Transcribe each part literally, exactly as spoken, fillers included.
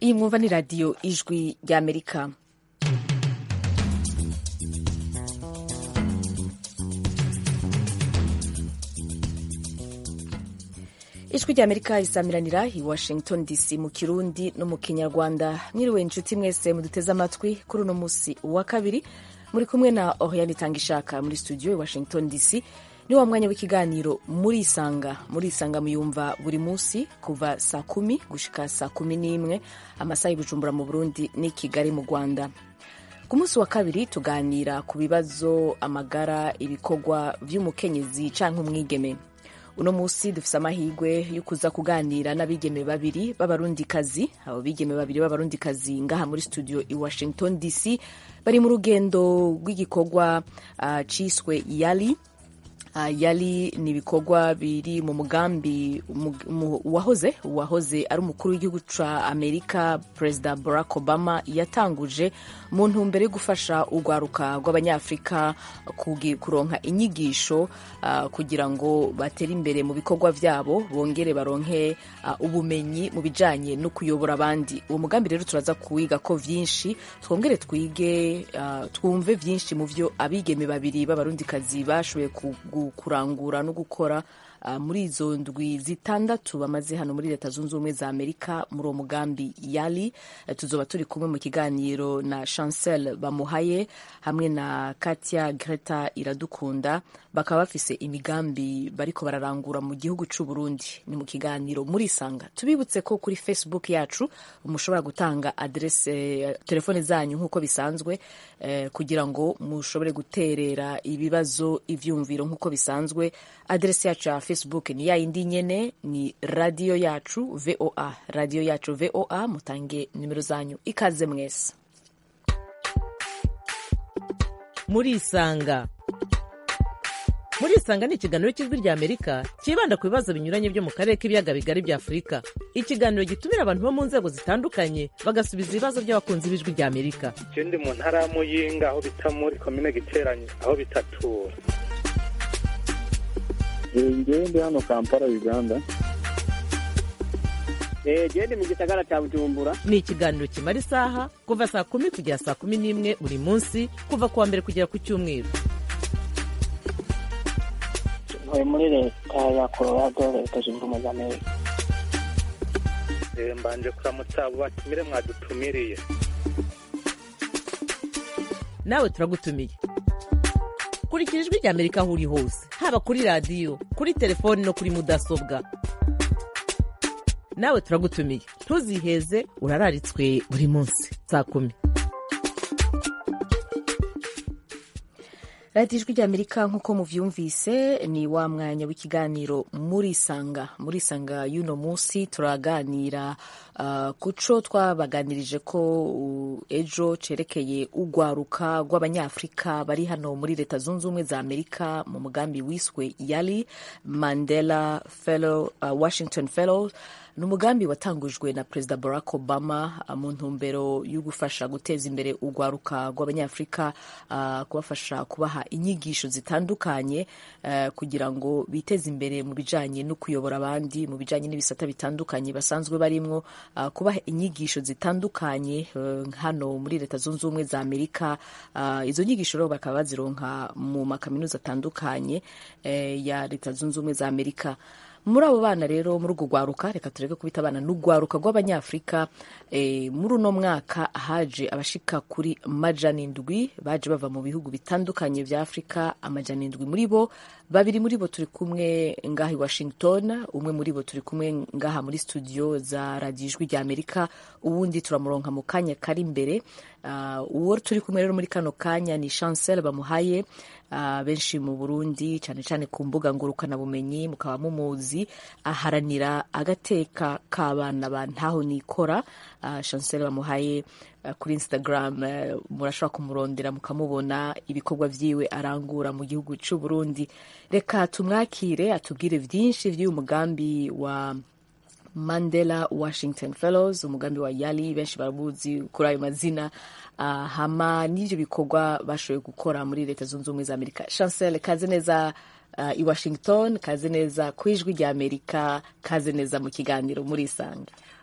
iyi mwumva ni radiyo ijwi ry'Amerika. ijwi ry'Amerika isamiranira i Washington D C mu Kirundi no mu Kinyarwanda. Mwiriwe inshuti mwese muduteze amatwi kuri uno musi wa kabiri, muri kumwe na Oriane Tangishaka muri studio i Washington D C. Ni wa mwanya w'ikiganiro muri Isanga. Muri Isanga muyumva buri musi kuva saa kumi gushika saa kumi n'imwe amasaha y'Ibujumbura mu Burundi ni Kigali mu Rwanda. Ku musi wa kabiri tuganira ku bibazo, amagara, ibikorwa vy'umukenyezi canke umwigeme. Uno musi dufise amahirwe yo kuza kuganira n'abigeme babiri b'abarundikazi. Abo bigeme babiri b'abarundikazi ngaha muri studio i Washington D C bari mu rugendo rw'igikorwa uh, ciswe Yali. Uh, Yali ni ibikorwa biri mu mugambi wahoze wahoze ari umukuru w'igihugu ca Amerika President Barack Obama yatanguje mu ntumbero yo gufasha urwaruka rw'abanyafrika kuronka inyigisho uh, kugira ngo batere imbere mu bikorwa vyabo, bongere baronke uh, ubumenyi mu bijanye no kuyobora abandi. Uwo mugambi rero turaza kuwiga ko vyinshi, twongere twige uh, twumve vyinshi mu vyo abigeme babiri b'abarundikazi bashoboye ku kurangura no gukora uh, muri izo ndwi zitandatu bamaze hano muri Leta Zunze Ubumwe za Amerika muri uwo mugambi Yali. Uh, tuzoba turi kumwe mu kiganiro na Chancel Bamuhaye hamwe na Katia Greta Iradukunda, bakaba bafise imigambi bariko bararangura mu gihugu c'u Burundi. Ni mu kiganiro muri Isanga. Tubibutse ko kuri Facebook yacu mushobora gutanga adresse uh, telefone zanyu nkuko bisanzwe uh, kugira ngo mushobore guterera ibibazo, ivyumviro nkuko bisanzwe. Adresse yacu ya Facebook ni ya indi nyene, ni radio yacu V O A, radio yacu V O A. Mutange nimero zanyu. Ikaze mwese muri Isanga. Muri Isanga ni ikiganiro cy'ijwi rya Amerika kibanda ku bibazo binyuranye byo mu karere k'ibiyaga bigari bya Afurika. Ikiganiro gitumira abantu bo mu nzego zitandukanye bagasubiza ibibazo by'abakunzi b'ijwi rya Amerika. Je ndi mu ntara ya Muyinga aho bita muri commune Giteranyi aho bitatura. Ngewe ndi hano Kampala Uganda. Eh je ndi mu gisagara cya Bujumbura. Ni ikiganiro kimara isaha kuva saa kumi kugera saa kumi n'imwe buri munsi kuva kuwa mbere kugera ku Cyumweru. Ntuye muri Leta ya Colorado, Leta Zunze Ubumwe za Amerika. Eh mbanje kuramutsa abo batumire mwadutumiriye. Nawe turagutumiye. Kurikira ijwi rya Amerika aho uri hose, haba kuri radio, kuri telefoni no kuri mudasobwa. Nawe turagutumiye. Ntuziheze, urararitswe buri munsi saa kumi. Radio ijwi rya Amerika nkuko muvyumvise ni wa mwanya w'ikiganiro muri Isanga. Muri Isanga yuno musi turaganira uh, kuco twabaganirije ko uh, ejo cerekeye ugwaruka rw'abanyafrika bari hano muri Leta Zunze Ubumwe za Amerika mu mugambi wiswe Yali Mandela Fellow, uh, Washington Fellows. Ni umugambi watangujwe na President Barack Obama uh, mu ntumbero yo gufasha guteza imbere urwaruka rw'abanyafrika, uh, kubafasha kubaha inyigisho zitandukanye uh, kugira ngo biteze imbere mu bijanye no kuyobora abandi, mu bijanye n'ibisata bitandukanye basanzwe barimwo, uh, kubaha inyigisho zitandukanye uh, hano muri Leta Zunze Ubumwe za Amerika. Uh, izo nyigisho rero bakaba bazironka mu makaminuza atandukanye uh, ya Leta Zunze Ubumwe za Amerika. Muri abo bana rero, muri urwo rwaruka, reka tureke kubita abana n'urwaruka rw'abanyafrika, e, muri uno mwaka haje abashika kuri majana indwi baje bava mu bihugu bitandukanye vya Afrika. Amajana indwi muri bo, babiri muri bo turi kumwe ngaha i Washington, umwe muri bo turi kumwe ngaha muri studio za Radio Ijwi rya Amerika, uwundi turamuronka mu kanya kari imbere. Uh, uwo turi kumwe rero muri kano kanya ni Chancel Bamuhaye, uh, benshi mu Burundi cyane cyane ku mbuga ngurukana bumenyi mukaba mumuzi, aharanira agateka k'abana ba ntaho nikora. uh, Chancel Bamuhaye uh, kuri Instagram uh, murashobora kumurondera mukamubona ibikorwa vyiwe arangura mu gihugu c'u Burundi. Reka tumwakire atubwire vyinshi vy'uyu mugambi wa Mandela Washington Fellows, umugambi wa Yali benshi barabuzi kuri ayo mazina. Uh, hama n'ivyo bikorwa bashoboye gukora muri Leta Zunze Ubumwe za Amerika. Chancel, kaze neza uh, i Washington, kaze neza ku Ijwi rya Amerika, kaze neza mu kiganiro muri Isanga.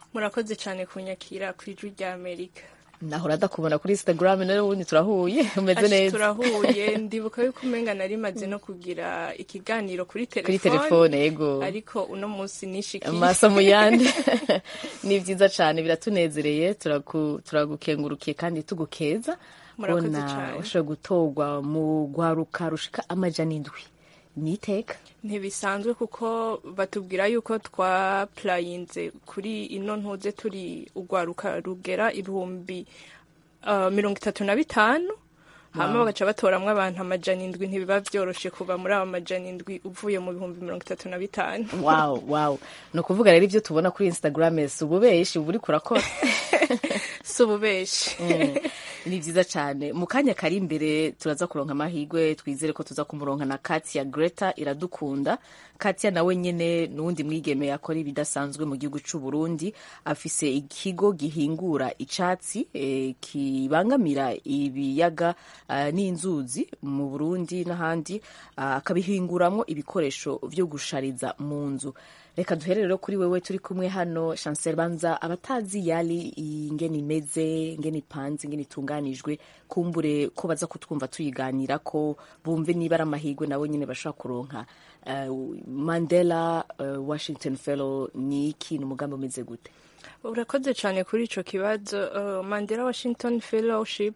murakoze cyane kunyakira ku ijwi rya Amerika. Nahora ndakubona kuri Instagram nawe ubundi turahuye umeze neza. Turahuye ndibuka yuko umenga nari maze no kugira ikiganiro kuri telefone. Kuri telefone yego. Ariko uno munsi nishikiye. Amaso mu yandi. Ni vyiza cyane biratunezereye turagukengurukiye kandi tugukeza. Murakoze cyane. Usho gutogwa mu gwaruka rushika amajana indwi. Niteka ntibisanzwe kuko batubwira yuko twaplayinze kuri ino ntuze turi ugwaruka rugera ibihumbi uh, mirongo itatu na bitanu hama bagaca batoramwo abantu amajana indwi ntibiba vyoroshe kuva muri abo amajana indwi uvuye mu bihumbi mirongo itatu na bitanu. Wow, wow. No kuvuga rero ivyo tubona kuri Instagram si ububeshi buri kurakora. Si ububeshi. Mm. Ni vyiza cyane. Mu kanya kari imbere turaza kuronka amahigwe twizere ko tuza kumuronka na Katia Greta Iradukunda. Katia nawe nyene nundi mwigeme yakora ibidasanzwe mu gihugu c'u Burundi, afise ikigo gihingura icatsi e, kibangamira ibiyaga uh, n'inzuzi mu Burundi n'ahandi akabihinguramwo uh, ibikoresho vyo gushariza mu nzu. Reka duherere kuri wewe turi kumwe hano Chancel Banza, abatazi yali ingene imeze ingene ipanze ingene itunganijwe kumbure ko baza kutwumva tuyiganira ko bumve niba ari amahigwe nabo nyine bashaka kuronka uh, Mandela uh, Washington Fellow ni iki n'umugambi umeze gute? Urakoze cyane kuri ico kibazo. uh, Mandela Washington Fellowship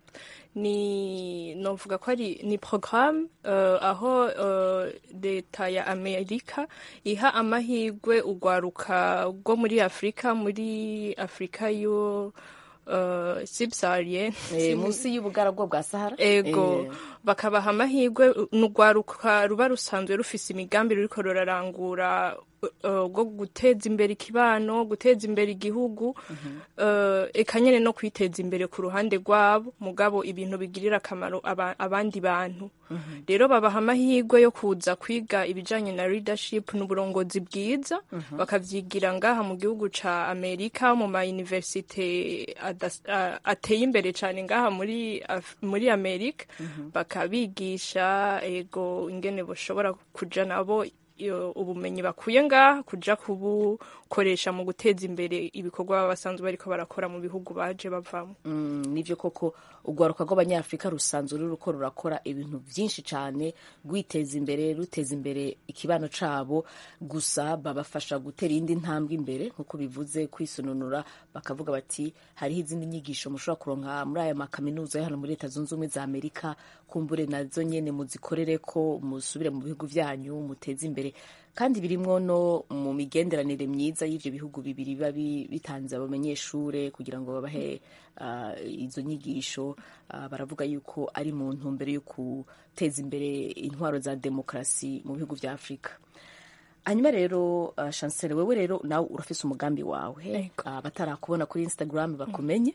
ni novuga ko ari ni programme uh, aho leta uh, ya Amerika iha amahigwe ugwaruka rwo muri Afrika muri Afrika yo uh, subsaharienne e, munsi y'ubugaragwa bwa Sahara ego e. Bakabaha amahigwe n'ugwaruka ruba rusanzwe rufise imigambi ruriko rurarangura bwo uh, guteza imbere ikibano guteza imbere igihugu uh -huh. uh, eka nyene no kwiteza imbere ku ruhande rwabo mugabo ibintu bigirira akamaro aba, abandi bantu uh -huh. Rero babaha amahirwe yo kuza kwiga ibijanye na leadership n'uburongozi bwiza uh -huh. Bakavyigira ngaha mu gihugu ca Amerika mu ma university uh, ateye imbere cane ngaha muri uh, muri Amerika uh -huh. Bakabigisha ego ingene boshobora kuja nabo ubumenyi bakuye ngaha kuja kubukoresha mu guteza imbere ibikorwa basanzwe bariko barakora mu bihugu baje bavamo. Mm, nivyo koko ugwaruka rw'abanyafrika rusanzwe ruruko rurakora ibintu vyinshi cane gwiteza imbere ruteza imbere ikibano cabo, gusa babafasha gutera indi ntambwe imbere nkuko bivuze kwisununura, bakavuga bati hariho izindi nyigisho mushobora kuronka muri aya makaminuza ya hano muri Leta Zunze Ubumwe za Amerika, kumbure nazo nyene muzikorere ko musubire mu bihugu vyanyu muteze imbere, kandi birimwo no mu migenderanire myiza y'ivyo bihugu bibiri biba bitanze abamenyeshure kugira ngo babahe uh, izo nyigisho. Uh, baravuga yuko ari mu ntumbero yo guteza imbere intwaro za demokrasi mu bihugu vya Afrika. Hanyuma rero uh, Chancel wewe rero nawe urafise umugambi wawe batarakubona uh, kuri Instagram bakumenye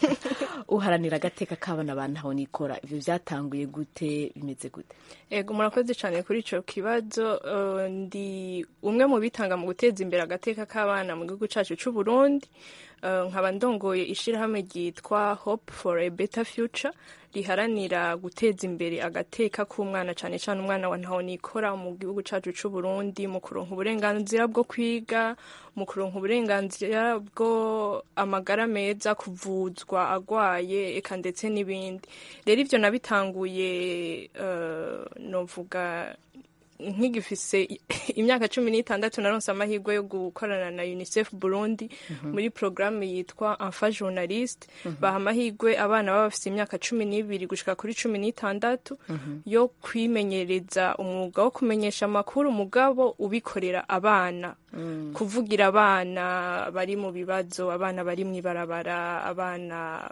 uharanira agateka k'abana abantu aho nikora, ivyo vyatanguye gute bimeze gute? Ego murakoze cyane kuri ico kibazo. uh, ndi umwe mu bitanga mu guteza imbere agateka k'abana mu gihugu cacu c'u Burundi. uh, nkaba ndongoye ishirahamwe ryitwa Hope for a Better Future riharanira guteza imbere agateka k'umwana cane cane umwana wa ntaho nikora mu gihugu cacu c'u Burundi, mu kuronka uburenganzira bwo kwiga, mu kuronka uburenganzira bwo amagara meza, kuvuzwa agwaye eka ndetse n'ibindi. Rero ivyo nabitanguye uh, novuga nkigifise imyaka cumi n'itandatu naronse amahirwe yo gukorana na UNICEF Burundi uh -huh. muri programme yitwa Enfant Journaliste uh -huh. baha amahirwe abana baba bafise imyaka cumi n'ibiri gushika kuri cumi n'itandatu uh -huh. yo kwimenyereza umwuga wo kumenyesha amakuru mugabo ubikorera abana mm. kuvugira abana bari mu bibazo, abana bari mwibarabara, abana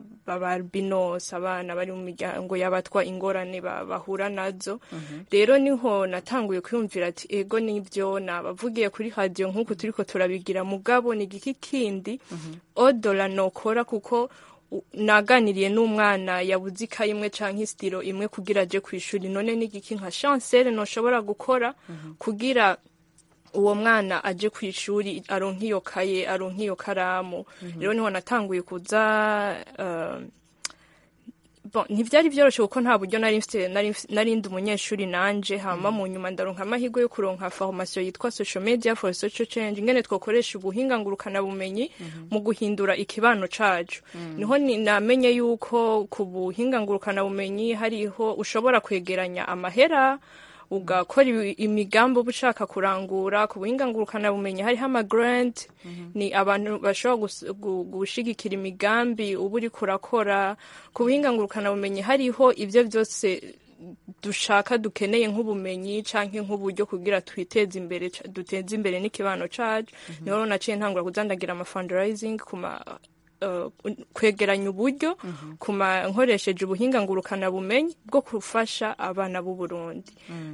b'abalbinos, abana bari mu miryango y'abatwa ingorane bahura nazo. uh -huh. Rero niho natanguye kwiyumvira ati ego nivyo nabavugiye kuri radio nkuko turiko turabigira mugabo ni giki kindi uh -huh. odola nokora, kuko naganiriye n'umwana yabuze ikaye imwe canke istiro imwe kugira aje kwishuri, none ni giki nka Chancel noshobora gukora uh -huh. kugira uwo mwana aje kwishuri aronka iyo kaye aronka iyo karamu. uh -huh. Rero niho natanguye kuza uh, bon ntivyari vyoroshe kuko nta buryo nari mfite nari mfite- nari ndi umunyeshuri nanje hama mu nyuma ndaronka amahirwe yo kuronka formation yitwa social media for social change ingene twokoresha ubuhinga ngurukana bumenyi mu guhindura ikibano cacu niho ni- namenye yuko ku buhinga ngurukana bumenyi hariho ushobora kwegeranya amahera ugakora ibi- imigambi uba ushaka kurangura ku buhinga ngurukana bumenyi hariho ama grant ni abantu bashobora gus- gu- gushigikira imigambi uba uri kurakora ku buhinga ngurukana bumenyi hariho ivyo vyose dushaka dukeneye nk'ubumenyi canke nk'uburyo kugira twiteze imbere ca- duteze imbere n'ikibano cacu niho rero naciye ntangura kuzandagira ama fundraising kuma uh, kwegeranya uburyo kuma nkoresheje ubuhinga ngurukana bumenyi bwo gufasha abana b'u Burundi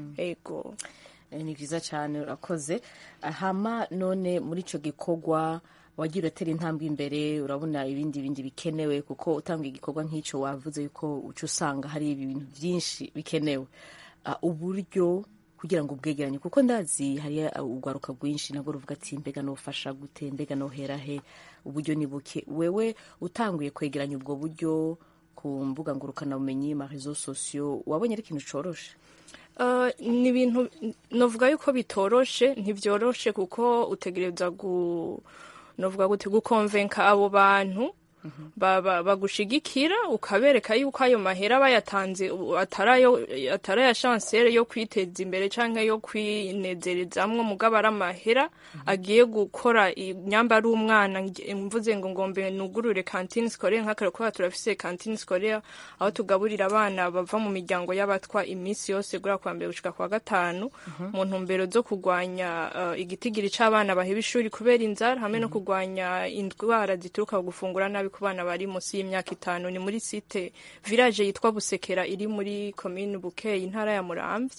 ego Eh, ni vyiza cyane urakoze. Hama none muri ico gikorwa wagira uratera intambwe imbere urabona ibindi bindi bikenewe kuko utanga igikorwa nk'ico wavuze yuko uca usanga hari ibintu byinshi bikenewe. Ah, uburyo kugira ngo ubwegeranye kuko ndazi hari urwaruka rwinshi nabwo ruvuga ati mbega nofasha gute mbega nohera he uburyo ni buke wewe utanguye kwegeranya ubwo buryo ku mbuga ngurukana bumenyi ma réseaux sociaux wabonye ari ikintu coroshe? Uh, ni ibintu novuga yuko bitoroshe ntivyoroshe kuko utegereza gu novuga gute gukonvenka abo bantu ba- ba- bagushigikira ukabereka yuko ayo mahera bayatanze u- atarayo ataraya chancere yo kwiteza imbere canke yo kwinezerezamwo mugabo ari amahera agiye gukora inyamba ari umwana nge- mvuze ngo ngombe nugurure cantine scolaire nk'akaro ko turafise cantine scolaire aho tugaburira abana bava mu miryango y'abatwa iminsi yose gura kwa mbere gushika kwa gatanu mu ntumbero zo kugwanya uh, igitigiri c'abana baheba ishuri kubera inzara hamwe no kugwanya indwara zituruka ku gufungura nabi ku bana bari munsi y'imyaka itanu ni muri site village yitwa Busekera iri muri commune Bukeye intara ya Muramvya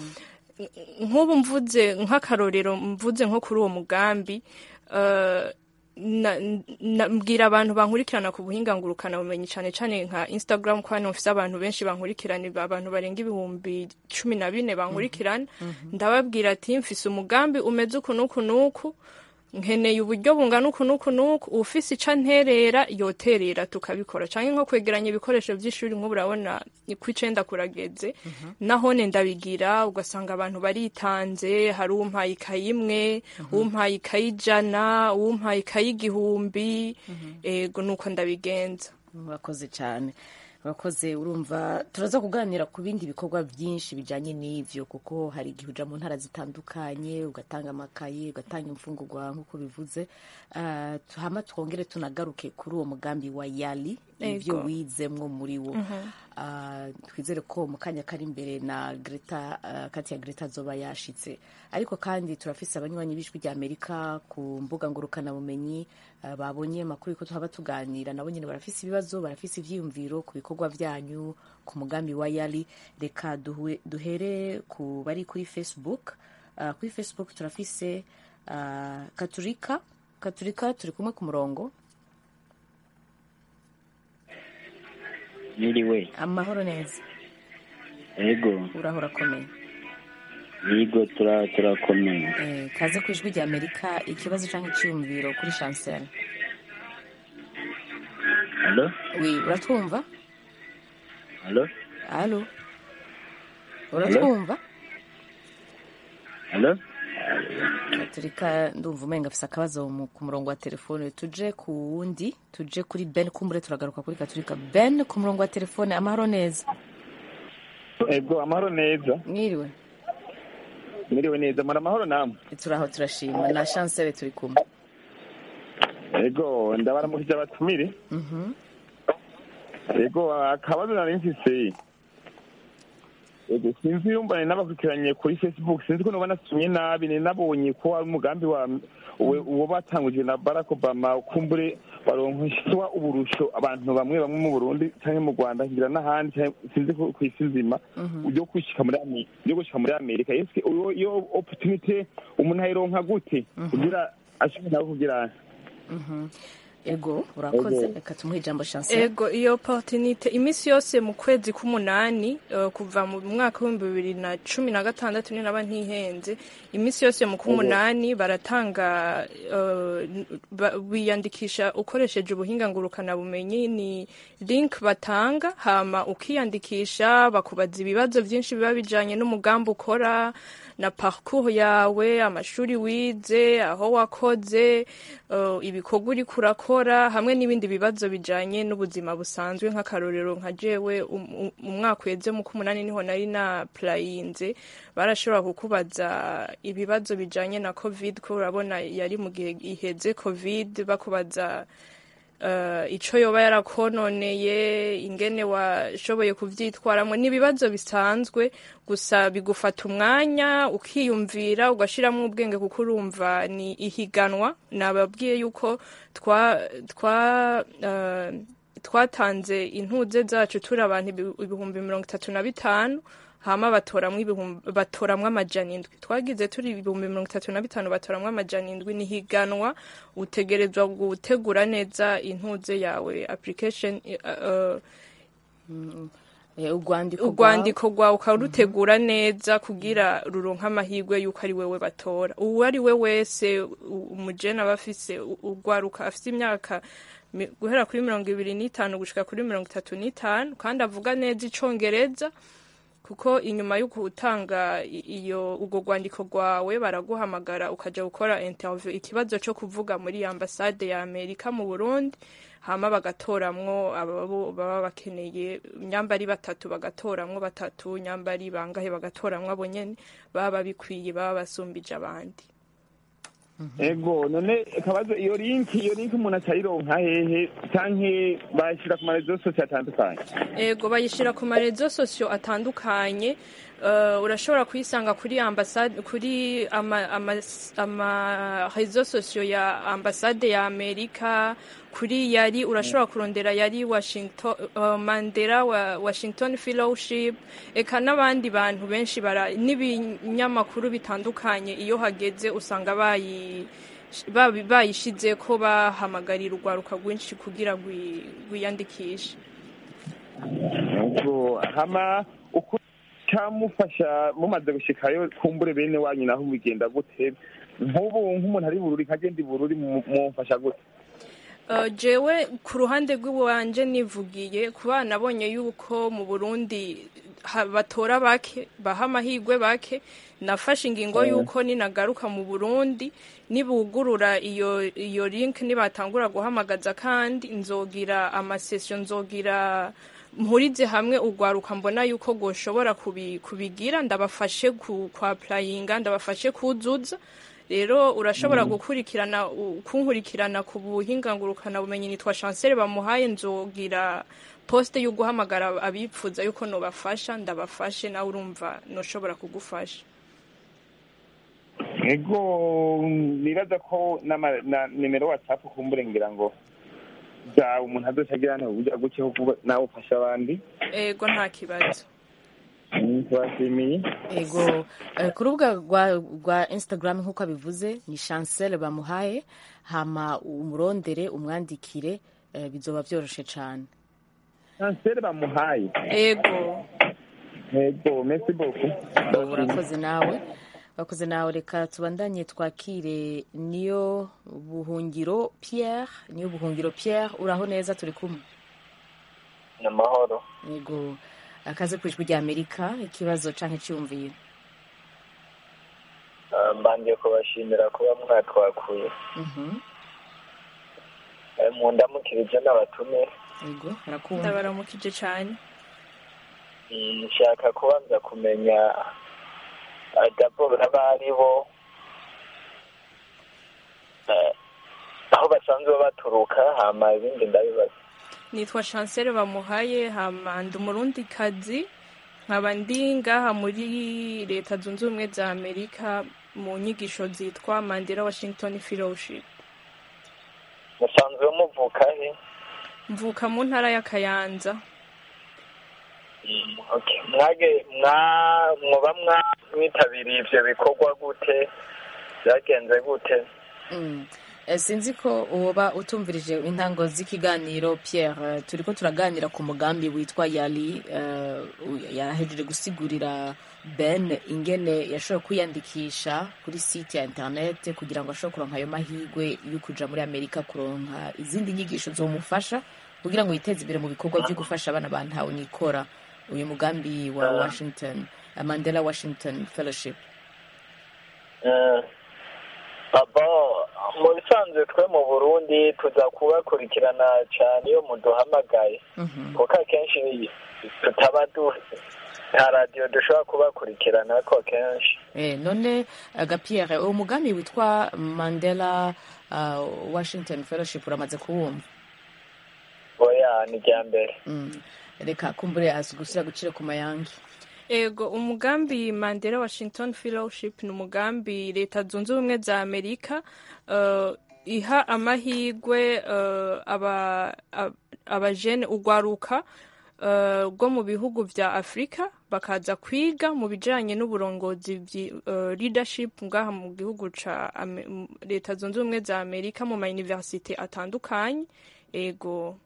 nk'ubu mvuze nk'akarorero mvuze nko kuri uwo mugambi uh, na, na, mbwira abantu bankurikirana ku buhinga ngurukana bumenyi cane cane nka Instagram kwa hano mfise abantu benshi bankurikirana abantu barenga ibihumbi cumi na bine bankurikirana ndababwira ati mfise umugambi umeze uku nuku nuku nkeneye uburyo bungana uku nuku nuku ufise ica nterera yoterera tukabikora canke nko kwegeranya ibikoresho vy'ishuri nk'ubu urabona kw'icenda kurageze nahone ndabigira ugasanga abantu baritanze hari umpaye ikayi imwe umpaye ikayi ijana umpaye ikayi igihumbi ego nuko ndabigenza. Murakoze cyane urakoze. Urumva turaza kuganira ku bindi bikorwa byinshi bijanye n'ivyo kuko hari igihe uja mu ntara zitandukanye ugatanga amakaye ugatanga imfungurwa nk'uko bivuze. Uh, hama twongere tunagaruke kuri uwo mugambi wa Yali ivyo wizemwo muri wo. Uh, twizere ko mu kanya kari imbere na Greta uh, kati ya Greta zoba yashitse ariko kandi turafise abanywanyi b'ijwi rya Amerika ku mbuga ngurukana bumenyi uh, babonye makuru ko tuhaba tuganira nabo nyene barafise ibibazo barafise ivyiyumviro ku bikorwa vyanyu ku mugambi wa Yali. Reka duhe, duhere ku bari kuri Facebook. Uh, kuri Facebook turafise uh, Katurika Katurika turi kumwe ku murongo. Niriwe. Amahoro neza. Ego. Urahora komeye. Yego tura turakomeye. Eh, kaze ku ijwi rya Amerika ikibazo canke cyumviro kuri Chancel. Allo? Oui, uratwumva? Allo? Allo? Uratwumva? Allo? Turika ndumva umenga afise akabazo mu- ku murongo wa telefone. Tuje ku wundi, tuje kuri Ben kumbure turagaruka kuri Katurika. Ben ku murongo wa telefone. Amahoro neza. Ego amahoro neza. Mwiriwe. Mwiriwe neza mara amahoro namwe. Turaho turashima na Chancel turi kumwe. Ego ndabaramukije abatumire. Mhm. Ego akabazo nari mfise. Ego sinzi yumbane n'abakurikiranye kuri Facebook sinzi ko noba nasumye nabi ni nabonye ko ari umugambi wa uwo batanguje na Barack Obama kumbure baronkishwa uburusho abantu bamwe bamwe mu Burundi canke mu Rwanda ngira n'ahandi sinzi ko kwisi nzima ujyo kwishika muri Amerika ujyo gushika muri Amerika yeske iyo opportunity umuntu ayironka gute kugira ashobora kugira Mhm. ego urakoze reka tumuhe ijambo Chancel. Ego iyo opportunité iminsi yose mu kwezi k'umunani uh, kuva mu mwaka w'ibihumbi bibiri na cumi na gatandatu ni naba ntihenze iminsi yose mu k'umunani baratanga uh, ba, biyandikisha ukoresheje ubuhinga ngurukana bumenyi ni link batanga hama ukiyandikisha bakubaza ibibazo byinshi biba bijanye n'umugambi ukora na parcours yawe amashuri wize aho wakoze uh, ibikorwa uri kurakora hamwe n'ibindi bibazo bijanye n'ubuzima busanzwe nk'akarorero nka jewe um, umwaka uheze mu k'umunani niho nari na playinze barashobora kukubaza ibibazo bijanye na covid ko urabona yari mu gihe iheze covid bakubaza Uh, ico yoba yarakononeye ingene washoboye kuvyitwaramwo n'ibibazo bisanzwe gusa bigufata umwanya ukiyumvira ugashiramo ubwenge kuko urumva ni ihiganwa nababwiye yuko twa twa uh, twatanze intuze zacu turi abantu ibihumbi mirongo itatu na bitanu hama batoramwe ibihumbi batoramwe amajana indwi twagize turi ibihumbi mirongo itatu na bitanu batoramwe amajana indwi ni higanwa utegerezwa gutegura neza intuze yawe application uh, mm, urwandiko urwandiko rwawe ukarutegura neza kugira ruronka amahirwe yuko ari wewe batora uwo ari we wese umujene aba afise urwaruka afise imyaka guhera kuri mirongo ibiri n'itanu gushika kuri mirongo itatu n'itanu kandi avuga neza icongereza kuko inyuma yo gutanga iyo ugo rwandiko rwawe baraguhamagara ukaja gukora interview ikibazo cyo kuvuga muri ambassade ya Amerika mu Burundi hama bagatoramwo abo baba bakeneye nyambari batatu bagatoramwo batatu nyambari bangahe bagatoramwo abo nyene baba bikwiye baba basumbije abandi. Ego none kabazo iyo link iyo link umuntu acayironka hehe canke bayishira ku marezo sosio atandukanye? Ego bayishira ku marezo sosio atandukanye uh, urashobora kuyisanga kuri ambassade kuri ama ama, ama rezo sosio ya ambassade ya Amerika kuri yari urashobora kurondera yari Washington uh, Mandela wa Washington Fellowship eka n'abandi bantu benshi bara n'ibinyamakuru bitandukanye iyo hageze usanga bayi bayishize ko bahamagarira urwaruka rwinshi kugira gwiyandikishe. Ubwo hama uko camufasha mumaze gushikayo kumbure bene wanyu naho mugenda gute nk'ubu nk'umuntu ari bururi kagenda bururi mumfasha gute? Uh, jewe ku ruhande rw'iwanje nivugiye kuba nabonye yuko mu Burundi batora bake baha amahirwe bake nafashe ingingo yuko ninagaruka mu Burundi nibugurura iyo iyo link nibatangura guhamagaza kandi nzogira amasession nzogira mpurize hamwe ugwaruka mbona yuko goshobora kubi, kubigira ndabafashe ku kwa applyinga ndabafashe kuzuza rero urashobora mm. gukurikirana kunkurikirana ku buhinga ngurukana bumenyi nitwa Chancel bamuhaye nzogira poste yo guhamagara abipfuza yuko no bafasha ndabafashe na urumva no shobora kugufasha. Ego nibaza ko na, na nimero WhatsApp kumbure ngira ngo ja umuntu azocagira no uja gucyeho nawe ufasha abandi. Ego nta kibazo. Twashimiye. Ego ku rubuga rwa rwa Instagram nkuko abivuze ni Chancel bamuhaye hama umurondere umwandikire uh, bizoba byoroshe cyane. Chancel bamuhaye. Ego. Ego merci beaucoup. Urakoze nawe. Bakoze nawe reka tubandanye twakire niyo buhungiro Pierre niyo buhungiro Pierre uraho neza turi kumwe. Namahoro. Ego akaze kwijwi rya Amerika ikibazo canke cyumviye. Mbanje kubashimira kuba mwatwakuye. Mhm. Eh mu ndamukirije n'abatume. Ego arakumva. Ndabaramukije cyane. Nshaka kubanza kumenya adabo n'abari bo aho basanzwe baturuka hama ibindi ndabibaza. Nitwa Chancel bamuhaye hama ndi umurundi kazi nkaba ndi ngaha muri leta zunze ubumwe za Amerika mu nyigisho zitwa Mandela Washington Fellowship. Musanzwe muvuka he? Mvuka mu ntara ya Kayanza. Mm, okay. Mwage mwa mwoba mwitabiriye ivyo bikorwa gute? Byagenze gute? Mm. sinzi ko uba utumvirije intango z'ikiganiro Pierre, turi ko turaganira ku mugambi witwa Yali, yahejeje gusigurira Ben ingene yashobora kwiyandikisha kuri site ya internet kugira ngo ashobore kuronka ayo mahirwe yo kuja muri Amerika kuronka izindi nyigisho zomufasha kugira ngo yiteze imbere mu bikorwa byo gufasha abana bantawe nikora, uyu mugambi wa Washington Mandela Washington Fellowship. abo mu bisanzwe twe mu Burundi tuza kubakurikirana cyane iyo muduhamagaye kuko akenshi tutaba nta radiyo dushobora kubakurikirana ko kenshi. Eh, none Gapierre, uwo mugambi witwa Mandela uh, Washington Fellowship uramaze kuwumva? Oya, ni rya mbere. Mm. Reka kumbure asugusira gucira ku mayangi. Ego, umugambi Mandela Washington Fellowship ni umugambi Leta Zunze Ubumwe za Amerika uh, iha amahirwe uh, aba abajene ugwaruka rwo uh, mu bihugu vya Afrika bakaza kwiga mu bijanye n'uburongozi uh, leadership ngaha mu gihugu ca Leta Zunze Ubumwe za Amerika mu ma university atandukanye. Ego.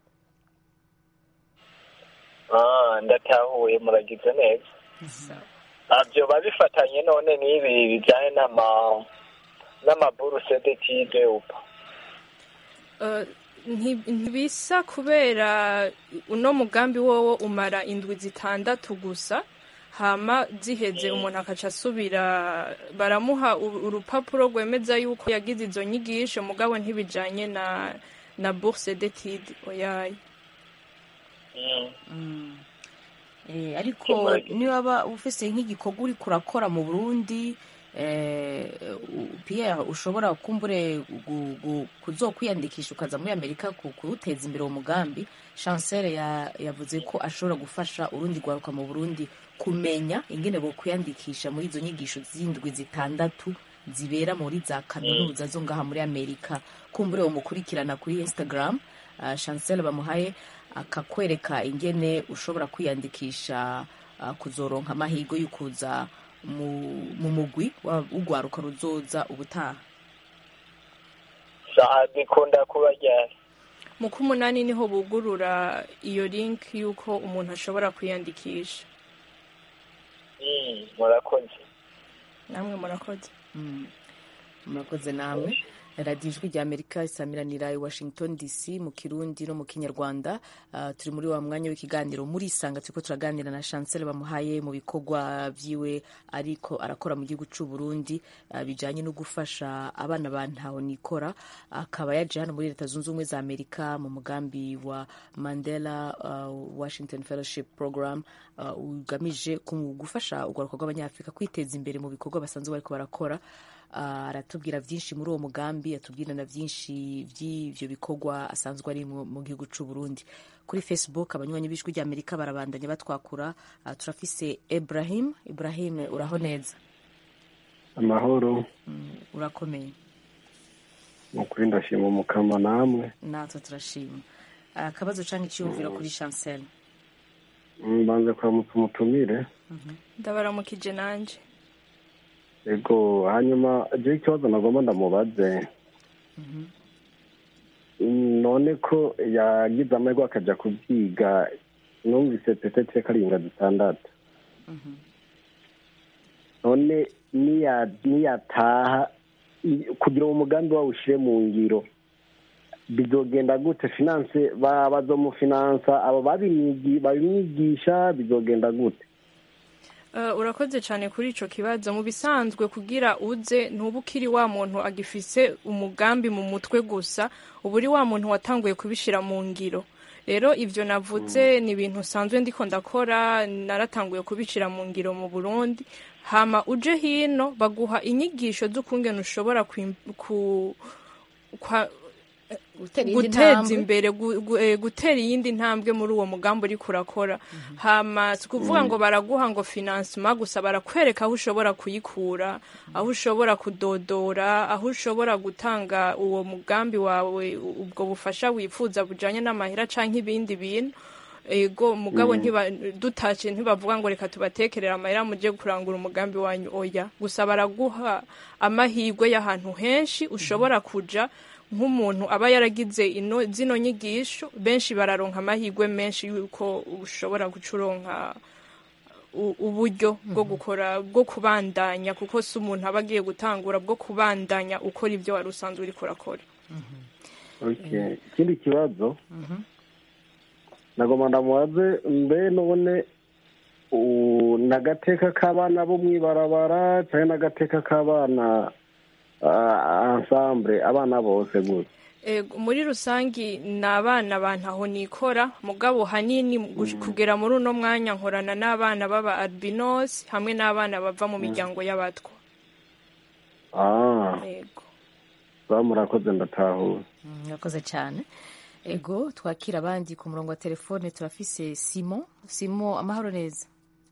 Ah, ndatahuye, muragize neza. Abyo babifatanye none n'ibi bijanye n'ama n'amaburuse d'études upa. Uh, ntibisa kubera uno mugambi wowo umara indwi zitandatu gusa, hama ziheze umuntu akaca asubira, baramuha urupapuro rwemeza yuko yagize izo nyigisho, mugabo ntibijanye na na bourse d'études oyaye. Mm. Mm. Eh, ariko niyo aba ufise nk'igikorwa uri kurakora mu Burundi, eh, Pierre, ushobora kumbure kuzokwiyandikisha ukaza muri Amerika kuruteza imbere uwo mugambi. Chancel ya, yavuze ko ashobora gufasha urundi gwaruka mu Burundi kumenya ingene bo kwiyandikisha muri izo nyigisho zindwi zitandatu zibera muri za kaminuza zo ngaha muri Amerika. Kumbure wo mukurikirana kuri Instagram, uh, Chancel bamuhaye akakwereka ingene ushobora kwiyandikisha uh, kuzoronka amahirwe y'ukuza mu mu mugwi ugwaruka ruzoza ubutaha. Saha bikunda kuba ryari? Mu kumunani niho bugurura iyo link yuko umuntu ashobora kwiyandikisha. Mm, murakoze. Namwe murakoze. Mm. Murakoze namwe. Radio Ijwi rya Amerika isamiranira i Washington D C mu Kirundi no mu Kinyarwanda. Uh, turi muri wa mwanya w'ikiganiro muri Isanga, turiko turaganira na Chancel bamuhaye mu bikorwa vyiwe ariko arakora mu gihugu c'u Burundi, uh, bijanye no gufasha abana bantaho nikora. Akaba yaje hano muri Leta Zunze Ubumwe za Amerika mu mugambi wa Mandela uh, Washington Fellowship Program, uh, ugamije gufasha urwaruka rw'Abanyafrika kwiteza imbere mu bikorwa basanzwe bariko barakora. Aratubwira uh, vyinshi muri uwo mugambi, atubwira na vyinshi vy'ivyo bikorwa asanzwe ari mu gihugu c'u Burundi. Kuri Facebook abanywanyi b'Ijwi rya Amerika barabandanya batwakura. Uh, turafise Ibrahim. Ibrahim, uraho neza? Amahoro. Mm, urakomeye? Mukuri ndashima umukama namwe. Natwe turashima. Akabazo uh, canke iciyumviro kuri Chancel? Mbanze kwa mutumire. Mhm. Ndabaramukije nanje. Ego, hanyuma je ikibazo nagomba ndamubaze. Mhm. None ko yagize amahirwe akaja kubyiga, numvise petete karinga zitandatu. Mhm. None niya niyataha kugira umugambi wawe ushire mu ngiro, bizogenda gute? Finance babazomufinansa abo babimigi babimwigisha, bizogenda gute? Uh, urakoze cyane kuri ico kibazo. Mu bisanzwe kugira uze ntubukiri wa muntu agifise umugambi mu mutwe gusa, uburi wa muntu watanguye kubishira mu ngiro. Rero ivyo navuze mm. ni ibintu sanzwe ndiko ndakora, naratanguye kubishira mu ngiro mu Burundi. Hama uje hino baguha inyigisho z'ukungene ushobora ku kwa guteza imbere gutera iyindi ntambwe muri uwo mugambi uri kurakora. Mm-hmm. Hama sikuvuga ngo baraguha ngo financement gusa, barakwereka aho ushobora kuyikura, mm-hmm. aho ushobora kudodora, aho ushobora gutanga uwo mugambi wawe ubwo bufasha wifuza bujanye n'amahera canke ibindi bintu. ego mugabo ntiba dutace ntibavuga ngo reka tubatekerera amahera muje kurangura umugambi wanyu oya gusa baraguha amahirwe y'ahantu henshi ushobora kuja nk'umuntu aba yaragize ino zino nyigisho benshi bararonka amahirwe menshi yuko ushobora gucuronka uburyo bwo gukora bwo kubandanya kuko si umuntu aba agiye gutangura bwo kubandanya ukora ibyo wari usanzwe uriko urakora. Ikindi kibazo nagomba ndamubaze mbe none n'agateka k'abana bo mw'ibarabara cyangwa n'agateka k'abana ensemble abana bose gutya? Muri rusangi ni abana bantaho nikora mugabo hanini kugera muri uno mwanya nkorana n'abana baba albinos hamwe n'abana bava mu miryango y'abatwa. Ah, yego bamurakoze ndatahura. Murakoze cyane. Ego twakira abandi ku murongo wa telefone turafise Simon. Simon amahoro neza.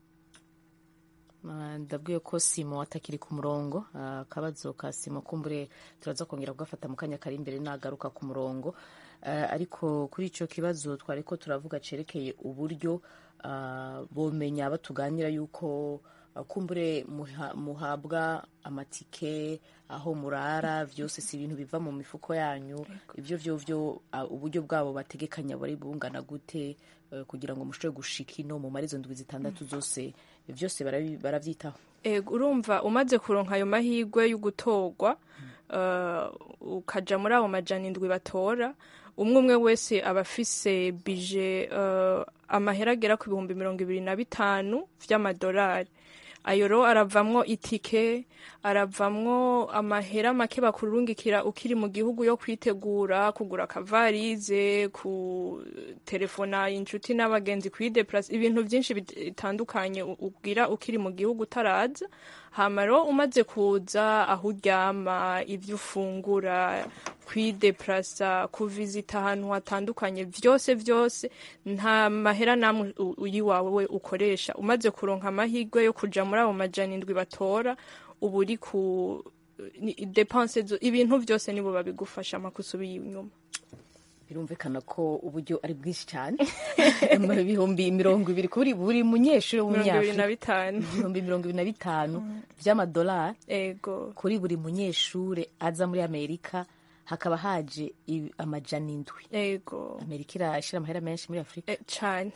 Ndabwiye ko Simon atakiri ku murongo, akabazo ka Simon kumbure turaza kongera kugafata mu kanya kari imbere nagaruka ku murongo. Ariko kuri ico kibazo twariko turavuga cerekeye uburyo bomenya batuganira yuko kumbure muhabwa amatike aho murara vyose si ibintu biva mu mifuko yanyu, ivyo vyo vyo uburyo bwabo bategekanya bari bungana gute kugira ngo mushobore gushika ino mu marizo ndwi zitandatu zose vyose baravyitaho? Ego urumva umaze kuronka ayo mahirwe yo gutorwa ukaja muri abo majana indwi batora, umwe umwe wese aba afise bije amahera agera ku bihumbi mirongo ibiri na bitanu vy'amadolari. Ayo ro aravamwo itike, aravamwo amahera make bakurungikira ukiri mu gihugu yo kwitegura kugura akavarize, ku telefona inshuti n'abagenzi, kwideplace, ibintu byinshi bitandukanye ubwira ukiri mu gihugu utaraza. Hama ro umaze kuza aho uryama, ivyo ufungura, kwideplace, kuvizita ahantu hatandukanye, vyose vyose nta mahera namwe uyiwawe ukoresha. Umaze kuronka amahirwe yo kuja muri abo majana indwi batora, ubu uri ku depense ibintu vyose nibo babigufasha makusubiye inyuma. Birumvikana ko uburyo ari bwinshi cyane. Ibihumbi mirongo ibiri kuri buri munyeshuri w'umunyafrika, ibihumbi mirongo ibiri na bitanu vy'amadolari ego kuri buri munyeshuri aza muri Amerika, hakaba haje amajana indwi. Ego Amerika irashira amahera menshi muri Afrika e, cyane.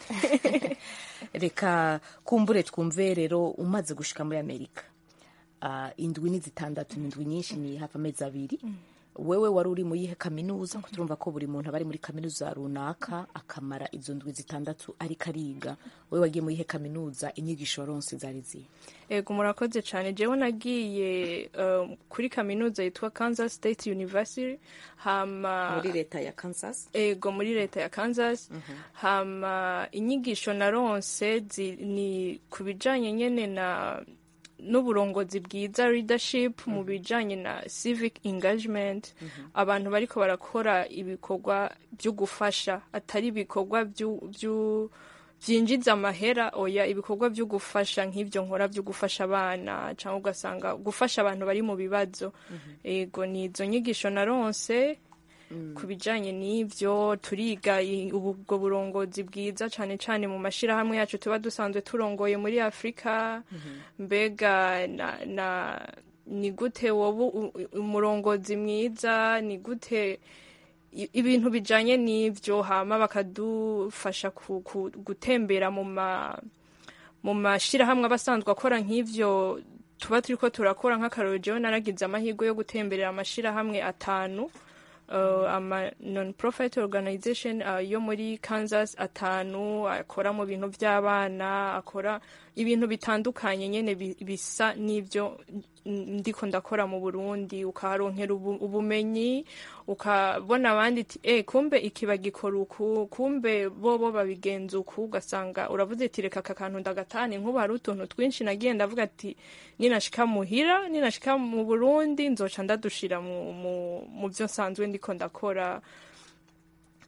Reka kumbure twumve rero umaze gushika muri Amerika, uh, indwi ni zitandatu, ni indwi nyinshi, ni hafi amezi abiri. mm. Wewe wari uri mu yihe kaminuza? Ko turumva ko buri muntu abari muri kaminuza runaka akamara izo ndwi zitandatu ariko ariga. Wewe wagiye mu yihe kaminuza? Inyigisho ronse zari zihe? Ego murakoze cyane. Jewe nagiye uh, kuri kaminuza yitwa Kansas State University, hama muri leta ya Kansas. Ego muri leta ya Kansas. uh -huh. Hama inyigisho naronse ni kubijanye nyene na n'uburongozi bwiza, leadership, mu bijanye na civic engagement. mm -hmm. Abantu bariko barakora ibikorwa byo gufasha, atari ibikorwa byo vyinjiza amahera, oya ibikorwa byo gufasha nk'ivyo nkora byo gufasha abana cyangwa ugasanga gufasha abantu bari mu bibazo. mm -hmm. Ego nizo nyigisho naronse. Mm. Kubijanye n'ivyo turiga ubwo burongozi bwiza cyane cyane mu mashira hamwe yacu tuba dusanzwe turongoye muri Afrika. mm -hmm. Mbega na, na ni gute wobu umurongozi mwiza, ni gute ibintu bijanye n'ivyo, hama bakadufasha ku, ku, gutembera mu ma mu mashira hamwe abasanzwe akora nk'ivyo tuba turiko turakora. Nk'akaroro jewe naragize amahirwe yo gutemberera amashira hamwe atanu, Uh, ama non-profit organization uh, yo muri Kansas atanu, akora mu bintu by'abana, akora ibintu bitandukanye nyene bisa n'ivyo ndiko ndakora mu Burundi. Ukaronkera ubu, ubumenyi, ukabona abandi ati eh kumbe ikiba gikora uku, kumbe bobo babigenza uku, ugasanga uravuze ati reka kakantu ndagatane. Nkuba hari utuntu twinshi nagiye ndavuga ati ninashika muhira, ninashika mu Burundi nzoca ndadushira mu mu, mu byo nsanzwe ndiko ndakora.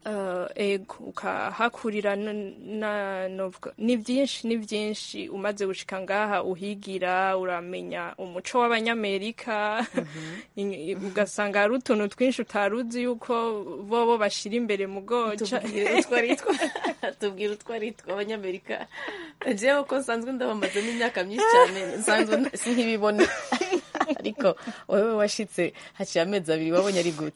Uh, ego ukahakurira ni byinshi ni byinshi umaze gushika ngaha uhigira uramenya umuco w'abanyamerika mm-hmm. ugasanga hari utuntu twinshi utaruzi yuko bobo bashira imbere mu goca tubwira utwo ari two abanyamerika jewe ko nsanzwe ndabamaze n'imyaka myinshi cyane nsanzwe sinkibibona ariko wewe washitse haciye amezi abiri wabonye ari gute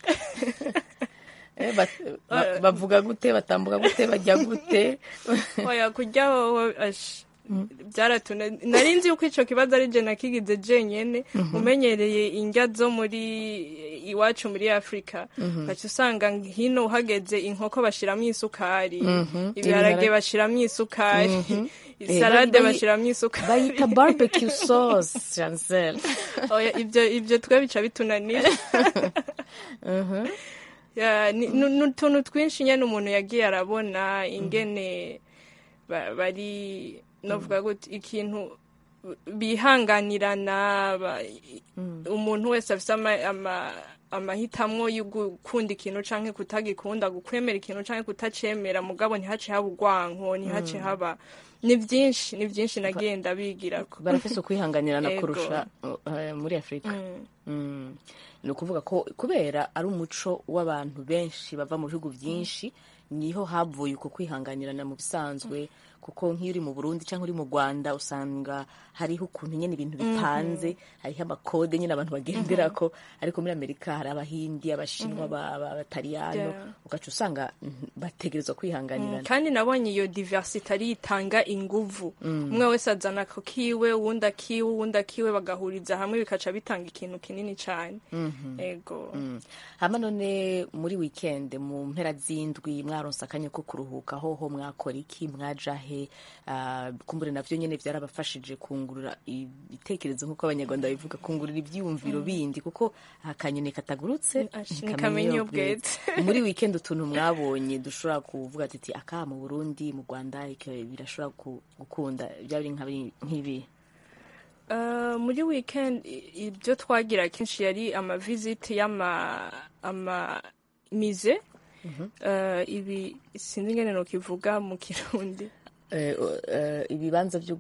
bavuga gute batambuka gute bajya gute oya kujya byaratuna nari nzi yuko ico kibazo ari je nakigize jenyene umenyereye indya zo muri iwacu muri Afrika bacu usanga hino uhageze inkoko bashiramo isukari ibiharage bashiramo isukari salade bashiramo isukari bayita barbecue sauce Chancel oya ibyo ibyo twe bica bitunanira ya n'utuntu twinshi nyene umuntu yagiye arabona ingene bari novuga gute ikintu bihanganirana umuntu wese afise amahitamwo yo gukunda ikintu canke kutagikunda gukwemera ikintu canke kutacemera mugabo ntihace haba urwanko ntihace haba ni byinshi ni byinshi nagenda bigirako barafise ukwihanganirana kurusha muri Afrika ni ukuvuga ko kubera ari umuco w'abantu benshi bava mu bihugu byinshi niho havuye uko kwihanganirana mu bisanzwe kuko nk'iyo uri mu Burundi cyangwa uri mu Rwanda usanga hariho ukuntu nyene ibintu bipanze hariho amakode nyene abantu bagenderako ariko muri Amerika hari abahindi abashinwa abataliyano ugaca usanga bategerezwa kwihanganirana kandi nabonye iyo diversity ari itanga inguvu umwe wese azana ko kiwe wundi akiwe wundi akiwe bagahuriza hamwe bikaca bitanga ikintu kinini cyane ego hama none muri weekend mu mpera zindwi mwaronse akanya ko kuruhuka hoho mwakora iki mwaja he Uh, kumbure navyo nyene vyarabafashije kungurura ibitekerezo nkuko abanyarwanda bivuga kungurura ivyiyumviro bindi kuko akanyone katagurutse ntikamenya ubwete muri weekend utuntu mwabonye dushobora kuvuga ati aka mu Burundi mu Rwanda birashobora gukunda byari nk'ibi uh, muri weekend ibyo twagira kenshi yari ama visit y'ama ama mise uh-huh. uh, ibi sinzi ngene no kivuga mu Kirundi ibibanza byo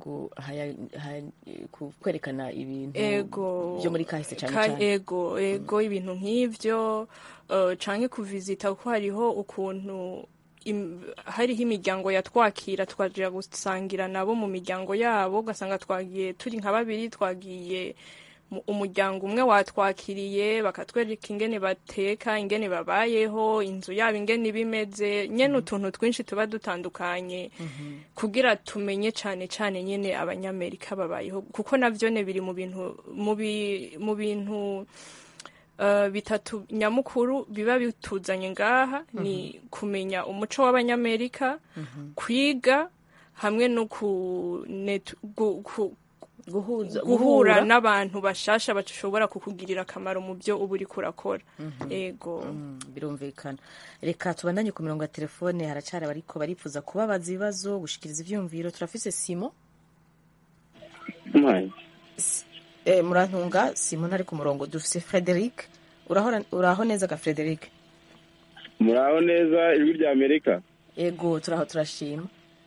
kwerekana ibintu byo muri kahise cyane cyane ego ego ibintu nk'ivyo canke kuvizita kuko hariho ukuntu hariho imiryango yatwakira twagira gusangira nabo mu miryango yabo ugasanga twagiye turi nka babiri twagiye umuryango umwe watwakiriye bakatwereka ingene bateka ingene babayeho inzu yabo ingene bimeze nyene utuntu twinshi tuba dutandukanye kugira tumenye cane cane nyene abanyamerika babayeho kuko navyo ne biri mu bintu mu bintu uh, bitatu nyamukuru biba bituzanye ngaha ni kumenya umuco w'abanyamerika kwiga hamwe no ku guhuza guhura n'abantu bashasha bashobora kukugirira akamaro mu byo uba uriko urakora ego birumvikana reka tubandanye ku mirongo ya telefone haracara bariko barifuza kubabaza ibibazo gushikiriza ivyumviro turafise Simo eh murantunga Simo ntari ku murongo dufise Frederic urahora uraho neza ga Frederic muraho neza ijwi rya Amerika ego turaho turashima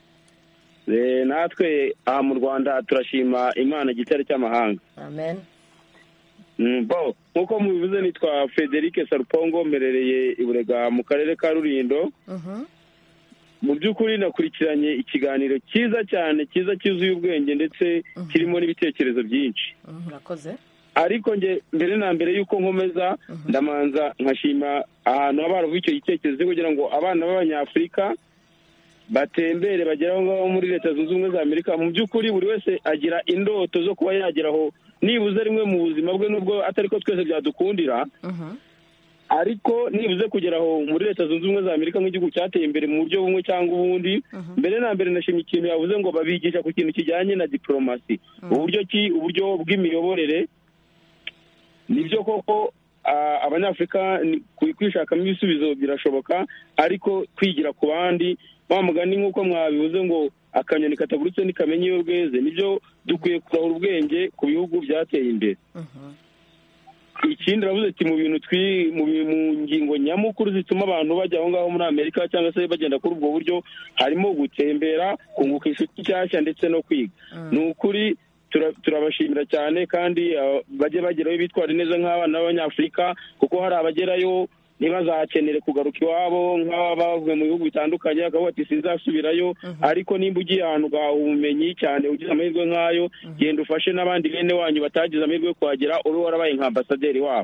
natwe aha mu Rwanda turashima Imana igitare cy'amahanga amen bo nkuko mubivuze nitwa Frederic Sarupongo merereye iburega mu karere ka Rulindo mu by'ukuri nakurikiranye ikiganiro cyiza cyane cyiza cyuzuye ubwenge ndetse kirimo n'ibitekerezo byinshi murakoze ariko nge mbere na mbere yuko nkomeza ndamanza nkashima ahantu abaruvu icyo gitekerezo kugira ngo abana b'abanyafrika batembere bageraho ngaho muri leta zunze ubumwe za Amerika mu by'ukuri buri wese agira indoto zo kuba yageraho nibuze rimwe mu buzima bwe nubwo atari ko twese byadukundira ariko nibuze kugeraho muri leta zunze ubumwe za Amerika nk'igihugu cyateye imbere mu buryo bumwe cyangwa ubundi mbere na mbere nashimye ikintu yavuze ngo babigisha ku kintu kijyanye na diplomasi uburyo ki uburyo bw'imiyoborere nibyo koko abanyafrika kwishakamo ibisubizo birashoboka ariko kwigira ku bandi wa mugani nk'uko mwabivuze ngo akanyoni katagurutse ntikamenye iyo bweze nibyo dukwiye kurahura ubwenge ku bihugu byateye imbere ikindi uravuze ati mu bintu twi mu ngingo nyamukuru zituma abantu bajya aho ngaho muri Amerika cyangwa se bagenda kuri ubwo buryo harimo gutembera, kunguka inshuti nshyashya ndetse no kwiga. Ni ukuri turabashimira cyane kandi bajye bagerayo bitwara neza nk'abana b'Abanyafurika, kuko hari abagerayo ntibazakenere kugaruka iwabo nk'aba bavuye mu bihugu bitandukanye akavuga ati sinzasubirayo. Ariko nimba ugiye ahantu ugahaha ubumenyi cyane, ugize amahirwe nk'ayo, genda ufashe n'abandi bene wanyu batagize amahirwe yo kuhagera, uri warabaye nka ambasaderi wabo.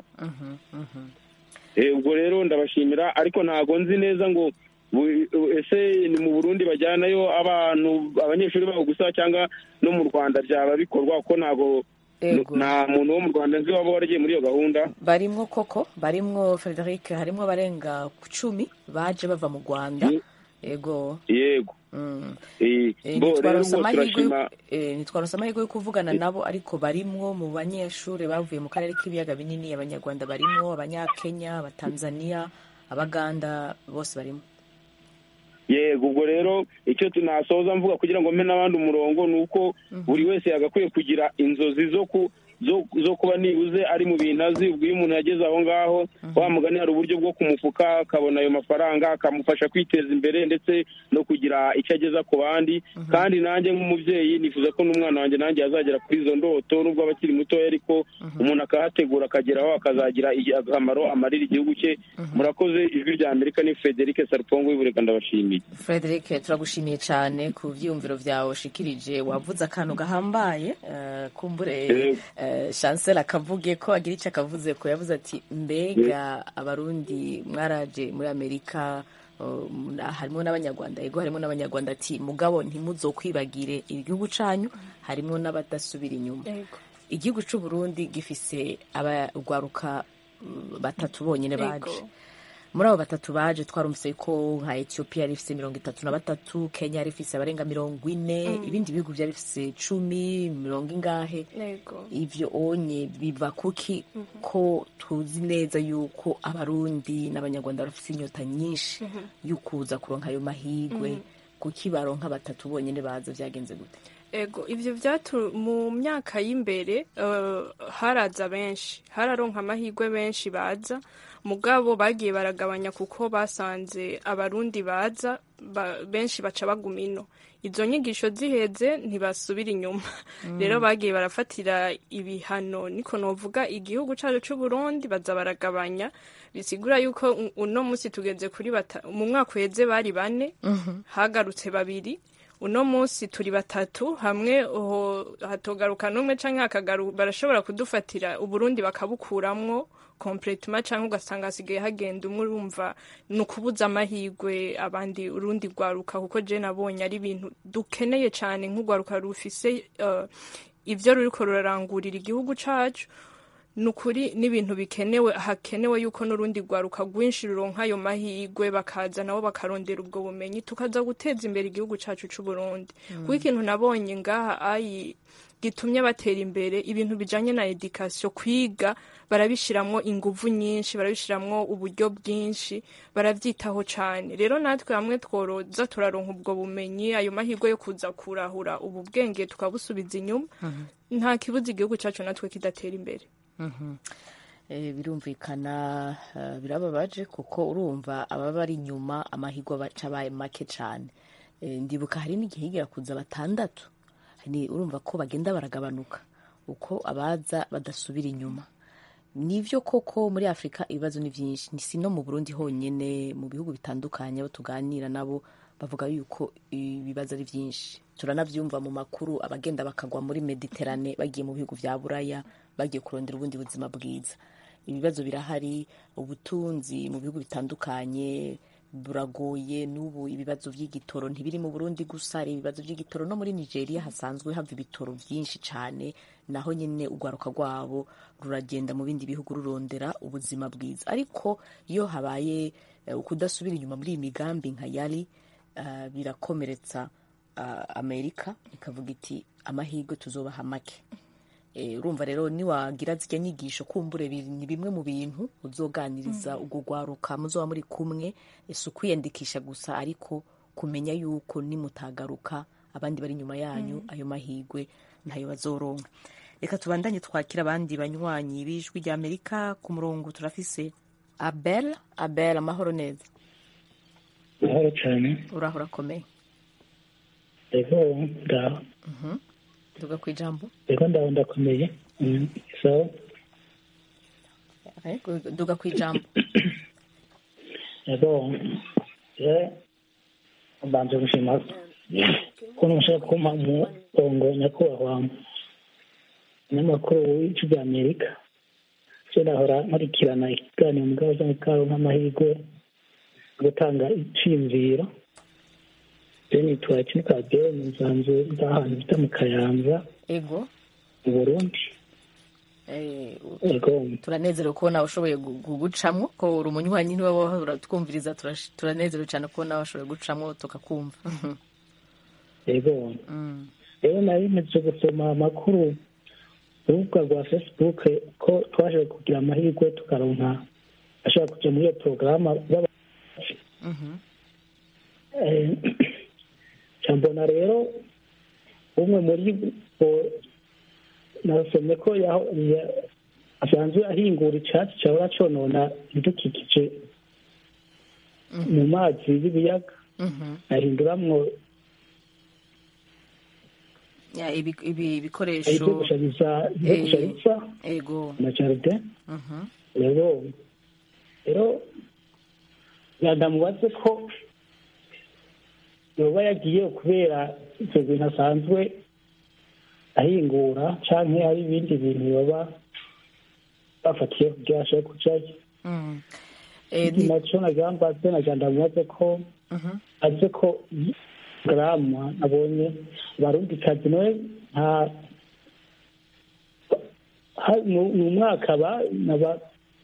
Ubwo rero ndabashimira, ariko ntago nzi neza ngo ese ni mu Burundi bajyanayo abantu abanyeshuri babo gusa cyangwa no mu Rwanda byaba bikorwa, kuko ntago nta muntu wo mu Rwanda nzi waba waragiye muri iyo gahunda. Barimwo koko, barimwo Frederic, harimo barenga ku cumi baje bava mu Rwanda. Yego yego ntitwaronse amahirwe yo kuvugana nabo, ariko barimwo mu banyeshuri bavuye mu karere k'ibiyaga binini. Abanyarwanda barimwo, Abanyakenya, Abatanzania, Abaganda, bose barimo. Yego, ubwo rero icyo tunasoza mvuga kugira ngo mpe n'abandi umurongo ni uko buri wese yagakwiye kugira inzozi zo ku zo kuba nibuze ari mu bintu azi. Ubwo iyo umuntu yageze aho ngaho, wa mugani hari uburyo bwo kumufuka akabona ayo mafaranga akamufasha kwiteza imbere ndetse no kugira icyo ageza ku bandi. Kandi nanjye nk'umubyeyi nifuza ko n'umwana wanjye nanjye yazagera kuri izo ndoto, nubwo aba akiri mutoya, ariko umuntu akahategura akageraho akazagira akamaro amarira igihugu cye. Murakoze. Ijwi rya Amerika ni Frederic Sarpongo w'Iburega, ndabashimiye. Frederic, turagushimiye cyane ku byiyumviro byawe ushikirije. Wavuze akantu gahambaye, kumbure Chancel akavuge ko agira icyo akavuze ko yavuze ati mbega abarundi mwaraje muri Amerika, harimo n'Abanyarwanda. Yego, harimo n'Abanyarwanda, ati mugabo ntimuzokwibagire igihugu cyanyu, harimo n'abadasubira inyuma. Igihugu cy'u Burundi gifise abagwaruka batatu bonyine baje. Muri abo batatu baje twarumvise ko nka Ethiopia yari ifise mirongo itatu na batatu, Kenya yari ifise abarenga mirongo ine, ibindi bihugu byari ifise cumi, mirongo ingahe. Ivyo onye biva kuki ko tuzi neza yuko Abarundi n'Abanyarwanda bafise inyota nyinshi yukuza kuronka ayo mahigwe? Kuki baronka batatu bonyine baza, vyagenze gute? Ego, ivyo vyatu mu myaka y'imbere uh, haraza benshi, hararonka amahigwe benshi baza, mugabo bagiye baragabanya kuko basanze Abarundi baza ba, benshi baca baguma ino. Izo nyigisho ziheze ntibasubira inyuma. Mm. Rero bagiye barafatira ibihano, niko novuga, igihugu cyacu cy'u Burundi baza baragabanya. Bisigura yuko uno musi tugeze kuri bata, mu mwaka uheze bari bane, mm-hmm. hagarutse babiri. Uno musi turi batatu, hamwe oho hatogaruka n'umwe canke akagaru barashobora kudufatira Uburundi bakabukuramwo complètement, canke ugasanga hasigaye hagenda umwe. Urumva ni ukubuza amahigwe abandi urundi rwaruka, kuko je nabonye ari ibintu dukeneye cane nk'urwaruka rufise uh, ivyo ruriko rurarangurira igihugu cacu. Nukuri n'ibintu bikenewe, hakenewe yuko n'urundi rwaruka rwinshi ruronka ayo mahigwe, bakaza nabo bakarondera ubwo bumenyi, tukaza guteza imbere igihugu cacu c'u Burundi. Mm. Kuko ikintu nabonye ngaha ayi gitumye batera imbere ibintu bijanye na education, kwiga barabishiramwo inguvu nyinshi, barabishiramwo uburyo bwinshi, baravyitaho cane. Rero natwe hamwe tworoza turaronka ubwo bumenyi, ayo mahigwe yo kuza kurahura ubu bwenge tukabusubiza inyuma, mm-hmm. nta kibuza igihugu cacu natwe kidatera imbere. Mm-hmm. E, birumvikana uh, birababaje kuko urumva ababa bari inyuma amahigwa bacabaye make cyane. E, ndibuka hari n'igihe higera kuza batandatu, ni urumva ko bagenda baragabanuka uko abaza badasubira inyuma. Nivyo koko muri Afrika ibibazo ni byinshi, ni sino mu Burundi honyene, mu bihugu bitandukanye abo tuganira nabo bavuga yuko ibibazo ari byinshi. Turanavyumva mu makuru, abagenda bakagwa muri Mediterane bagiye mu bihugu vya Buraya bagiye kurondera ubundi buzima bwiza. Ibibazo birahari, ubutunzi mu bihugu bitandukanye buragoye. N'ubu ibibazo vy'igitoro ntibiri mu Burundi gusa, ari ibibazo vy'igitoro no muri Nigeria hasanzwe hava ibitoro vyinshi cane, naho nyene ugwaruka rwabo ruragenda mu bindi bihugu rurondera ubuzima bwiza. Ariko iyo habaye uh, ukudasubira inyuma muri imigambi nka yari uh, birakomeretsa uh, Amerika ikavuga iti amahirwe tuzobaha make. Urumva rero niwagira zirya nyigisho kumbure ni bimwe mu bintu uzoganiriza ubwo gwaruka muzoba muri kumwe, ese kwiyandikisha gusa, ariko kumenya yuko nimutagaruka abandi bari nyuma yanyu ayo mahigwe ntayo bazoronka. reka tubandanye twakira abandi banywanyi b'ijwi rya amerika ku murongo turafise abel abel amahoro neza. amahoro cyane. uraho urakomeye? ego ndaho. tuga ku ijambo. ego ndaho ndakomeye. so duga ku ijambo. ego je mbanje gushima ko mushaka kuma mu ongo nyakubahwa n'amakuru w'icyo bya Amerika. cyo nahora nkurikirana ikiganiro mugabo cy'amikaro nk'amahirwe gutanga iciyumviro. Deni twakini kabye nzanze ndahantu bita mu Kayanza. Ego. Mu Burundi. Eh, ego. Turanezerewe ko nawe ushoboye gucamwo ko uri umunywanyi niwe wahora twumviriza. Turanezerewe cyane ko nawe ushoboye gucamwo tukakumva. Ego. Mm. Ego nari meze gusoma amakuru urubuga rwa Facebook ko twaje kugira amahirwe tukaronka ashaka kujya muri iyo porogaramu. Cyambona rero umwe muri bo nasomye ko asanzwe ahingura icyatsi cyahora conona ibidukikije mu mazi y'ibiyaga ahinduramwo ibi bikoresho ego na jaride. rero rero yadamubaze ko yoba yagiye kubera ivyo bintu asanzwe ahingura canke hari ibindi bintu yoba bafatiye kugira ashobore kujayo. naco nagambaze najandamubaze ko aze ko grama abonye barundi kazi noye nta mu mwaka ba naba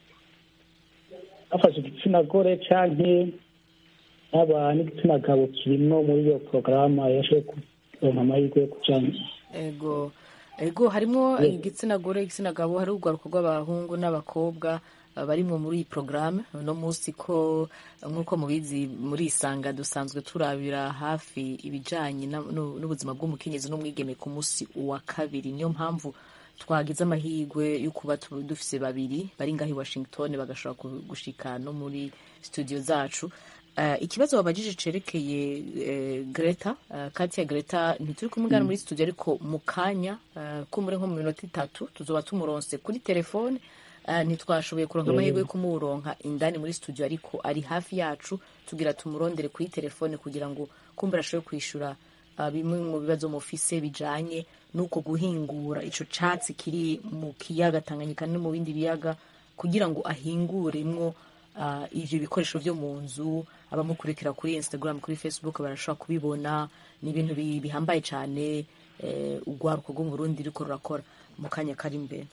afashe igitsina gore canke aba n'igitsina gabo kirimwo muri iyo porogaramu yashoboye kuronka amahirwe yo kujana. Ego ego harimwo igitsina gore igitsina gabo, hari urwaruko rw'abahungu n'abakobwa barimwo muri iyi porogaramu. no munsi ko nk'uko mubizi muri Isanga dusanzwe turabira hafi ibijanye n'ubuzima bw'umukenyezi n'umwigeme ku munsi wa kabiri. niyo mpamvu twagize amahirwe yo kuba dufise babiri bari ngaho i Washington bagashobora gushika no muri studio zacu. Uh, ikibazo wabajije cerekeye uh, Greta uh, Katia Greta ntituri kumugana mm. muri studio ariko mu kanya uh, kumure nko mu minota itatu tuzoba tumuronse kuri telefone. Uh, ntitwashoboye kuronka amahirwe yo kumuronka indani muri studio ariko ari hafi yacu tugira tumurondere kuri telefone kugira ngo kumbura ashobore kwishura uh, bimwe mu bibazo mufise bijanye nuko guhingura ico catsi kiri mu kiyaga Tanganyika no mu bindi biyaga kugira ngo ahinguremwo Uh, ivyo bikoresho vyo mu nzu. abamukurikira kuri Instagram kuri Facebook barashobora kubibona. ni ibintu bihambaye cyane eh, urwaruko rwo mu Burundi riko rurakora mu kanya kari imbere.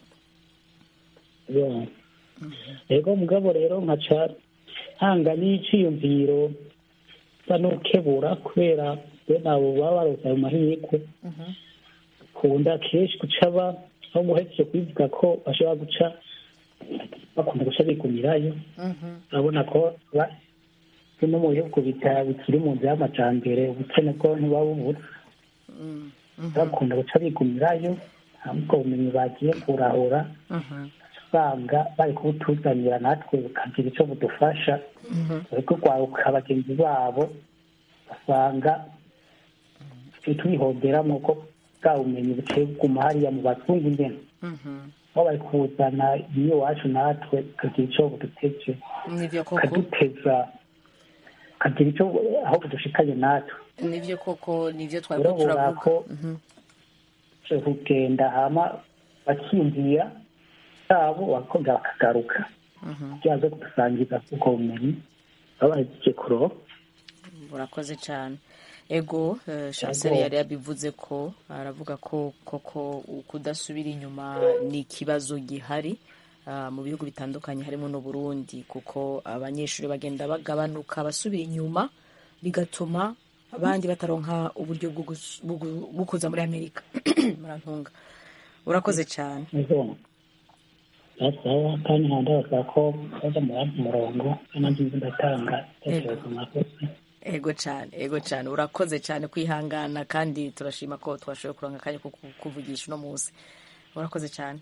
yeah. ego mugabo rero nkaca hanga n'iciyumviro banukebura kubera bene abo baba baroza mu mahirwe kunda kenshi gucaba aho muhejeje kwivuga ko bashobora guca bakunda guca bikumirayo. urabona ko no mu bihugu bikiri mu nzira y'amajambere ubukene bwo ntibabubura. bakunda guca bikumirayo ntabwo ubumenyi bagiye kurahura usanga bari kubutuzanira natwe bukagira icyo budufasha ariko kwaruka bagenzi babo basanga tubihomberamo ko bwa bumenyi buciye buguma hariya mu bazungu ingene aho bari kuzana iyo iwacu natwe kagira icyo buduteze kaduteza kagira icyo aho budushikanye natwe. nivyo koko nivyo twari turavuga cyo kugenda hama bakimvira abo bakongera bakagaruka byaje kudusangiza uko bumenyi abagiye kuro. Urakoze cyane. ego uh, Chancel yari yabivuze ko aravuga ko koko kudasubira inyuma ni ikibazo gihari uh, mu bihugu bitandukanye harimo no Burundi kuko abanyeshuri bagenda bagabanuka basubira inyuma bigatuma abandi bataronka uburyo bwo kuza muri Amerika. murantunga. Urakoze cyane. Sawa kandi ndandaza ko baza mu murongo kandi ndatanga tekerezo nakoze. ego cyane ego cyane urakoze cyane kwihangana kandi turashima ko twashoboye kuronka akanya ko kuvugisha no munsi. urakoze cyane.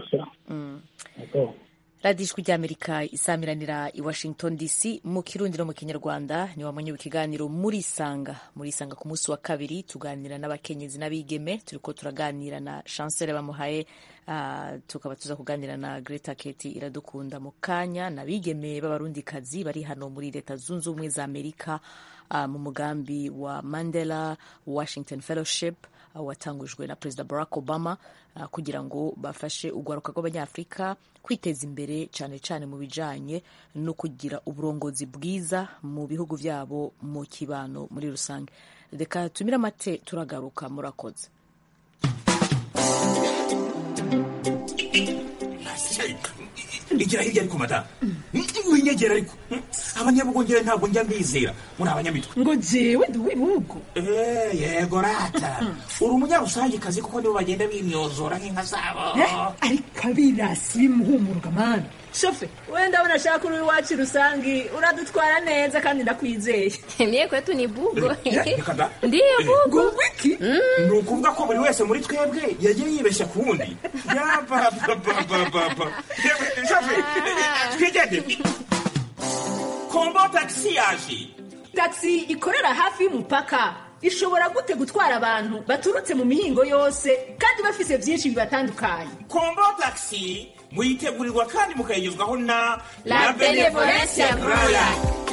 radiyo ijwi ry'amerika isamiranira i washington dc mu kirundi no mu kinyarwanda ni wamwenye ikiganiro muri isanga muri isanga ku munsi wa kabiri tuganira n'abakenyezi n'abigeme turiko turaganira na Chancel bamuhaye uh, tukaba tuza kuganira na Greta Keti iradukunda mu kanya n'abigeme b'abarundikazi bari hano muri leta zunze ubumwe za Amerika uh, mu mugambi wa Mandela Washington Fellowship uh, watangujwe na President Barack Obama uh, kugira ngo bafashe ugwaruka rw'abanyafrika kwiteza imbere cyane cyane mu bijanye no kugira uburongozi bwiza mu bihugu vyabo mu kibano muri rusange. Reka tumira mate turagaruka murakoze. Igira hirya ariko mata winyegera ariko abanyabugongera ntabwo njya mbizera muri abanyamitwe ngo jewe ndi wibugo eh yego rata uri umunyarusange kazi kuko nibo bagenda bimyozora nk'inka zabo ariko abirasi bimuhumuruka mana shofe wenda ndabona shaka uri wacu rusangi uradutwara neza kandi ndakwizeye mie kwetu ni bugo ndiyo bugo wiki ni ukuvuga ko buri wese muri twebwe yagiye yibeshya ku wundi yapapapapapa shofe twigende kombo taxi yaje taxi ikorera hafi y'umupaka ishobora gute gutwara abantu baturutse mu mihingo yose kandi bafise byinshi bibatandukanye. Kombo taxi muyitegurirwa kandi mukayigezwaho na La Benevolencia Royal.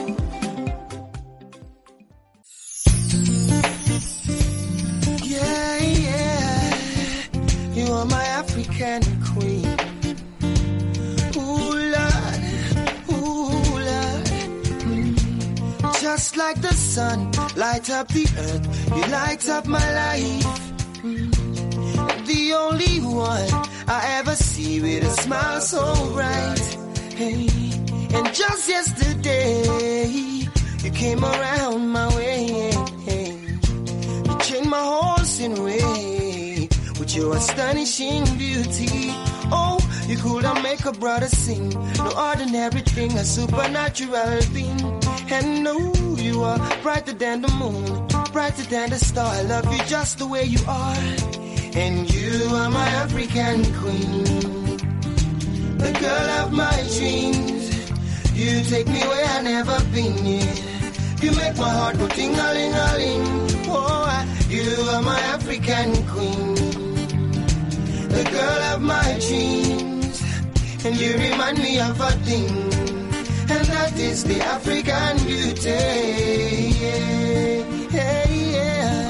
Yeah, yeah, you are my African queen. Ooh, Lord, ooh, Lord. Mm. Just like the sun, light up the earth, you light up my life. Mm. The only one I ever see with a smile so bright. Hey, and just yesterday, you came around my way. Hey, you changed my horse in a way with your astonishing beauty. Oh, you could have make a brother sing. No ordinary thing, a supernatural being. And no, you are brighter than the moon, brighter than the star. I love you just the way you are. And you are my African queen, the girl of my dreams. You take me where I've never been yet. You make my heart go ting-a-ling-a-ling. Oh, you are my African queen, the girl of my dreams. And you remind me of a thing, and that is the African beauty. Yeah, yeah, yeah.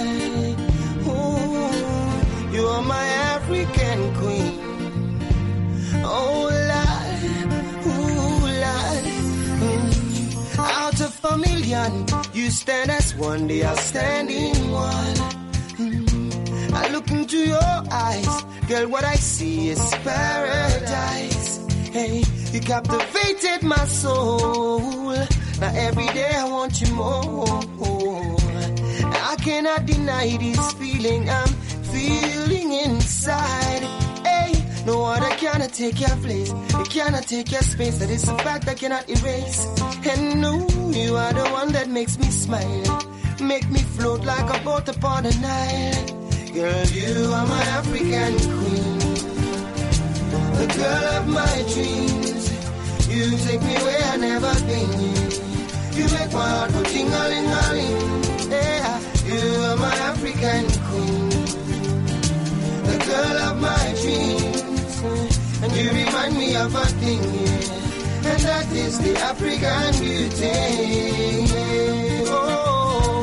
You are my African queen. Oh, Lord, ooh, Lord. Mm. Out of a million, you stand as one, the outstanding one. Mm. I look into your eyes, girl, what I see is paradise. Hey, you captivated my soul. Now every day I want you more. I cannot deny this feeling I'm feeling inside. Hey, no other cannot take your place. It cannot take your space. That is a fact I cannot erase. And no, you are the one that makes me smile, make me float like a boat upon the Nile. Girl, you are my African queen, the girl of my dreams. You take me where I've never been. You make my heart go ting-a-ling-a-ling. Yeah, you are my African queen, the girl of my dreams. And you remind me of a thing, yeah, and that is the African beauty. Oh,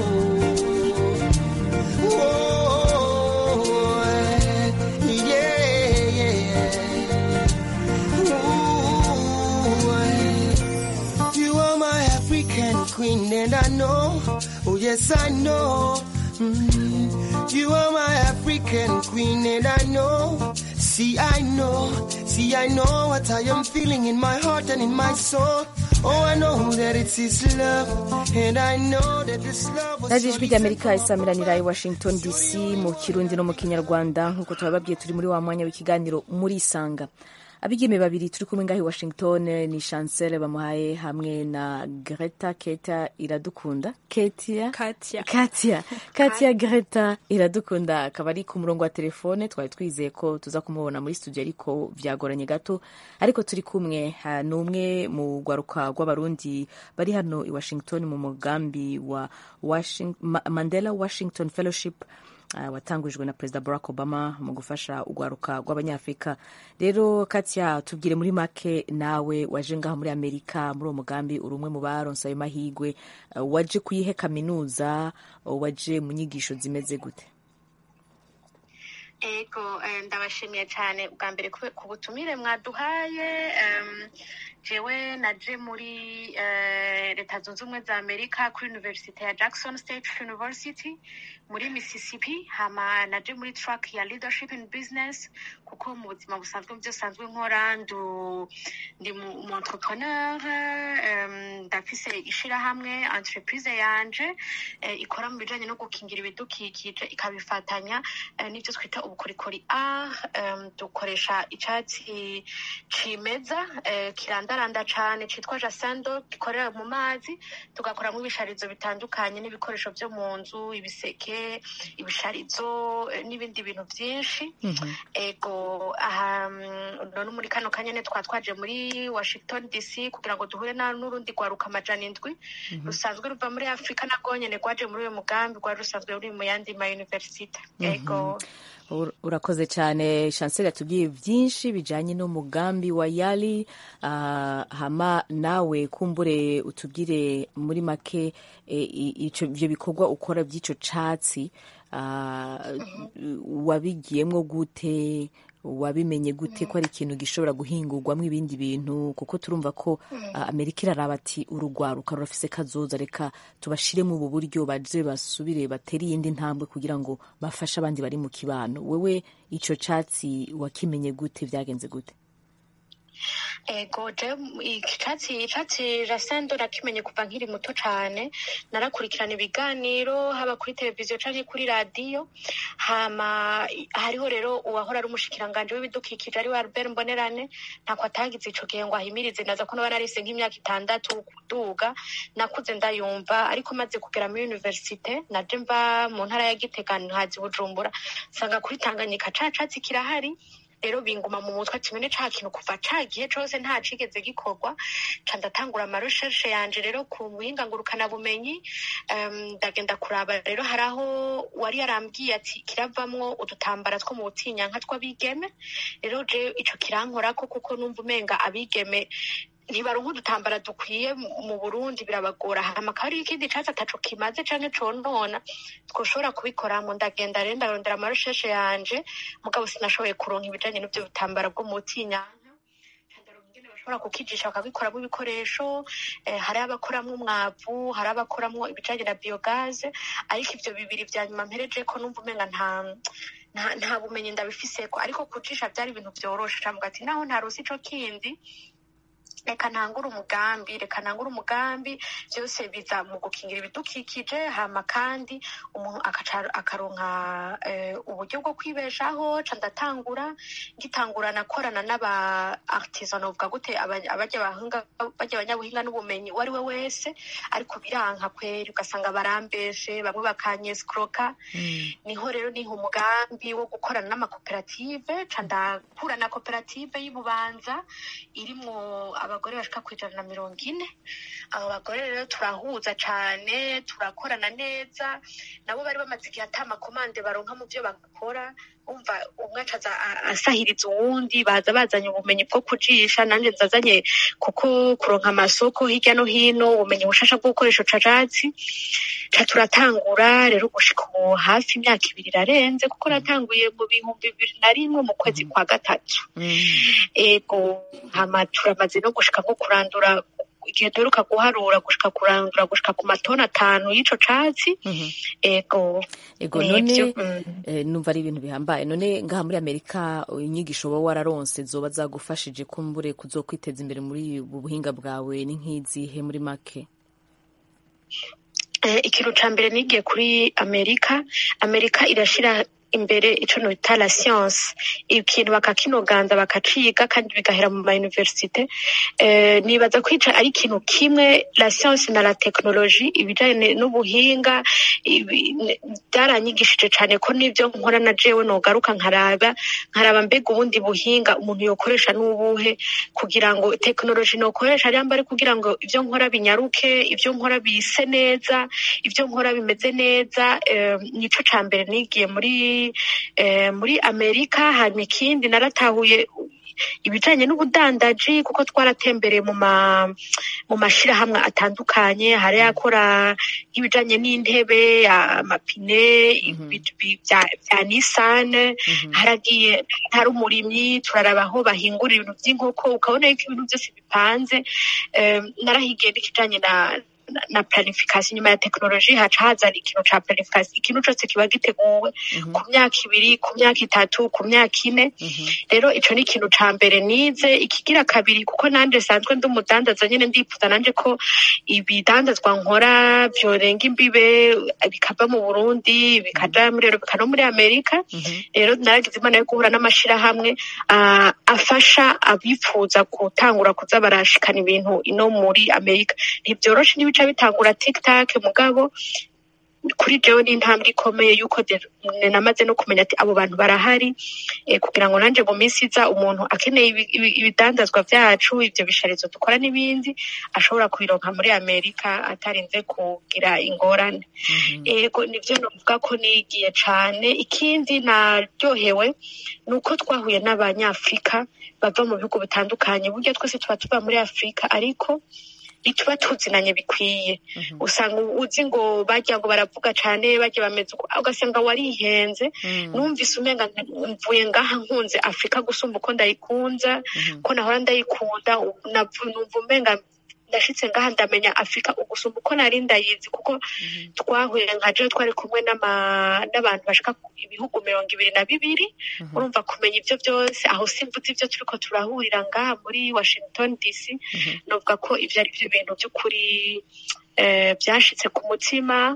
oh, yeah, yeah. Ooh, you are my African queen, and I know, oh yes I know. Mm, you are my African queen, and I know. See, I know, see, I know what I am feeling in my heart and in my soul. Oh, I know that it's his love, and I know that this love was radiyo ijwi ry'amerika isamiranira i washington dc mu kirundi no mu kinyarwanda nk'uko tubababwiye turi muri wa mwanya w'ikiganiro muri isanga. abigeme babiri turi kumwe ngaho i Washington ni Chancel bamuhaye hamwe na Greta Keta Iradukunda Ketia Katia Katia Katia Greta Iradukunda akaba ari ku murongo wa telefone twari twizeye ko tuza kumubona muri studio ariko vyagoranye gato ariko turi kumwe ni umwe mu gwaruka rw'abarundi bari hano i Washington mu mugambi wa Washington, Mandela Washington Fellowship Uh, watangujwe na Perezida Barack Obama mu gufasha ugwaruka rw'abanyafrika. Rero Katia, tubwire muri make nawe waje ngaha muri Amerika muri uwo mugambi uri umwe mu baronse ayo mahigwe, uh, waje kuyihe kaminuza, uh, waje mu nyigisho zimeze gute? Ego ndabashimiye cyane ubwa mbere ku butumire mwaduhaye. um, jewe naje muri uh, leta zunze ubumwe za Amerika kuri University ya Jackson State University muri Mississippi, hama naje muri track ya leadership in business kuko mu buzima busanzwe byo sanzwe nkora ndu ndi mu entrepreneur, um, ndafise ishira hamwe entreprise yanje uh, ikora mu bijanye no gukingira ibidukikije ikabifatanya uh, n'ibyo twita ubukorikori a um, dukoresha icatsi cimeza uh, kirandaranda cane citwa jasando gikorera mu mazi, tugakoramo ibisharizo bitandukanye n'ibikoresho byo mu nzu, ibiseke, ibisharizo n'ibindi bintu byinshi. mm-hmm. Ego aha none muri kano kanyene twatwaje muri Washington D C kugira ngo duhure na n'urundi gwaruka amajana indwi mm-hmm. rusanzwe ruva muri Afrika nagonyene gwaje muri uyu mugambi gwa rusanzwe ruri mu yandi ma university. Ego mm-hmm. Urakoze cyane Chancel, yatubwiye byinshi bijanye n'umugambi wa Yali. Uh, hama nawe kumbure utubwire muri make ico ivyo bikorwa ukora by'ico catsi, uh, wabigiyemwo gute, wabimenye gute ko ari ikintu gishobora guhingurwamo ibindi bintu, kuko turumva ko uh, Amerika iraraba ati urugwaruka rurafise kazoza, reka tubashire mu buryo baje basubire bateri iyindi ntambwe kugira ngo bafashe abandi bari mu kibano. Wewe ico catsi wakimenye gute, vyagenze gute? Ego je icatsi icatsi rasendo nakimenye kuva nkiri muto cane, narakurikirana ibiganiro haba kuri televiziyo canke kuri radio. Hama hariho rero uwahora ari umushikiranganje w'ibidukikije ari wa Albert Mbonerane, ntako atagize ico gihe ngo ahimirize, naza ko nabana narise nk'imyaka itandatu kuduga, nakuze ndayumva. Ariko maze kugera muri universite naje mva mu ntara ya Gitega ntazi Bujumbura, sanga kuri Tanganyika ca catsi kirahari. Rero binguma mu mutwe kimene ca kintu kuva cagiye cose nta cigeze gikorwa, ca ndatangura ama recherche yanje rero ku buhinga ngurukana bumenyi. um, ndagenda kuraba rero haraho wari yarambwiye ati kiravamwo udutambara two mu butinyanka tw'abigeme. Rero je ico kirankorako kuko numva umenga abigeme ntibaronka udutambara dukwiye mu Burundi, birabagora. Hama akaba ari ikindi catsi ataco kimaze canke conona twoshobora kubikoramwo. Ndagenda rero ndarondera ama recherche yanje, mugabo sinashoboye kuronka ibijanye n'ivyo bitambara bwo mu butinyanka. Bashobora kukijisha bakabikoramo ibikoresho, eh, hari abakoramwo umwavu, hari abakoramwo ibijanye na biogaze, ariko ivyo bibiri vya nyuma mpereje ko numva umenga nta nta, nta bumenyi ndabifiseko. Ariko kujisha vyari ibintu vyoroshe, cavuga ati naho ntaronse ico kindi reka ntangure umugambi reka ntangure umugambi byose biza mu gukingira ibidukikije. Hama kandi umuntu akaronka uh, uburyo bwo kwibeshaho. Ca ndatangura ngitangura nakorana n'aba artisan, uvuga gute abajya bahunga bajya abanyabuhinga n'ubumenyi wari we wese, ariko biranka kweri ugasanga barambeshe, bamwe bakanyescroka. mm. Niho rero niho umugambi wo gukorana n'amakoperative. Ca ndakura na koperative y'Ibubanza irimwo abagore bashika kwijana na mirongo ine. Abo bagore rero turahuza cane, turakorana neza. Nabo bari bamaze igihe ata makomande baronka mu byo bakora, umva umwe acaza asahiriza uwundi, baza bazanye ubumenyi bwo kujisha, nanje nzazanye kuko kuronka amasoko hirya no hino, ubumenyi bushasha bwo gukoresha catsi. Ca turatangura rero gushika ubu hafi imyaka ibiri irarenze, kuko natanguye mu bihumbi bibiri na rimwe mu kwezi kwa gatatu. Ego hama turamaze no gushika nko kurandura, igihe duheruka guharura gushika kurandura gushika ku matona atanu y'ico catsi. Ego ego none eh, numva ari ibintu bihambaye. None ngaha muri Amerika inyigisho wowe wararonse zoba zagufashije kumbure kuzokwiteza imbere muri ubu buhinga bwawe ni nk'izihe muri make? Eh, ikintu ca mbere nigiye kuri Amerika. Amerika irashira imbere ico nota la science, ikintu bakakinoganza bakaciga kandi bigahera mu ma universite. Eh, nibaza kwica ari ikintu kimwe la science na la technologie, ibijanye n'ubuhinga byaranyigishije cane ko nivyo nkora na jewe nogaruka nkaraba nkaraba mbega ubundi buhinga umuntu yokoresha n'ubuhe kugira ngo technologie nokoresha ari ambare kugira ngo ivyo nkora binyaruke, ivyo nkora bise neza, ivyo nkora bimeze neza. Eh, nico ca mbere nigiye muri eh, muri Amerika. Hanyuma ikindi naratahuye ibijanye n'ubudandaji kuko twaratembereye mu ma mu mashirahamwe atandukanye, hari yakora nk'ibijanye n'intebe, amapine, bya bya Nissan, haragiye hari umurimyi turaraba aho bahingura ibintu by'inkoko, ukabona yuko ibintu byose bipanze. Eh, narahigiye n'ikijanye na na planification. Nyuma ya technologie haca hazana ikintu ca planification, ikintu cose kiba giteguwe ku myaka ibiri, ku myaka itatu, ku myaka ine. Rero ico ni ikintu ca mbere nize. Ikigira kabiri, kuko nanje sanzwe ndi umudandaza nyene, ndifuza nanje ko ibidandazwa nkora vyorenga imbibe bikava mu Burundi bikaja muri Europe no muri Amerika. Rero naragize imana yo guhura n'amashirahamwe uh, afasha abifuza gutangura kuza barashikana ibintu ino muri Amerika. Ntivyoroshe n'ibica bitangura TikTok, mugabo kuri jewe ni intambwe ikomeye yuko namaze no kumenya ati abo bantu barahari, eh, kugira ngo nanje mu minsi iza umuntu akeneye ibidandazwa vyacu, ivyo bisharizo dukora n'ibindi, ashobora kubironka muri Amerika atarinze kugira ingorane. Ego nivyo novuga ko nigiye cane. Ikindi naryohewe nuko twahuye n'abanyafrika bava mu bihugu bitandukanye. Burya twese tuba tuva muri Afrika ariko ituba tuzinanye bikwiye. Usanga uzi ngo bajya ngo baravuga cane, bajya bameze uko, ugasanga warihenze. Numvise umenga mvuye ngaha nkunze Afrika gusumba uko ndayikunza, ko nahora ndayikunda. Numva umenga ndashitse ngaha ndamenya Afrika ugusumba uko nari ndayizi, kuko twahuye nka jewe twari kumwe n'abantu bashika ibihugu mirongo ibiri na bibiri. Urumva kumenya ivyo vyose aho simvuze ivyo turiko turahurira ngaha muri Washington D C. Novuga ko ivyo ari vyo bintu vy'ukuri eh, byashitse ku mutima.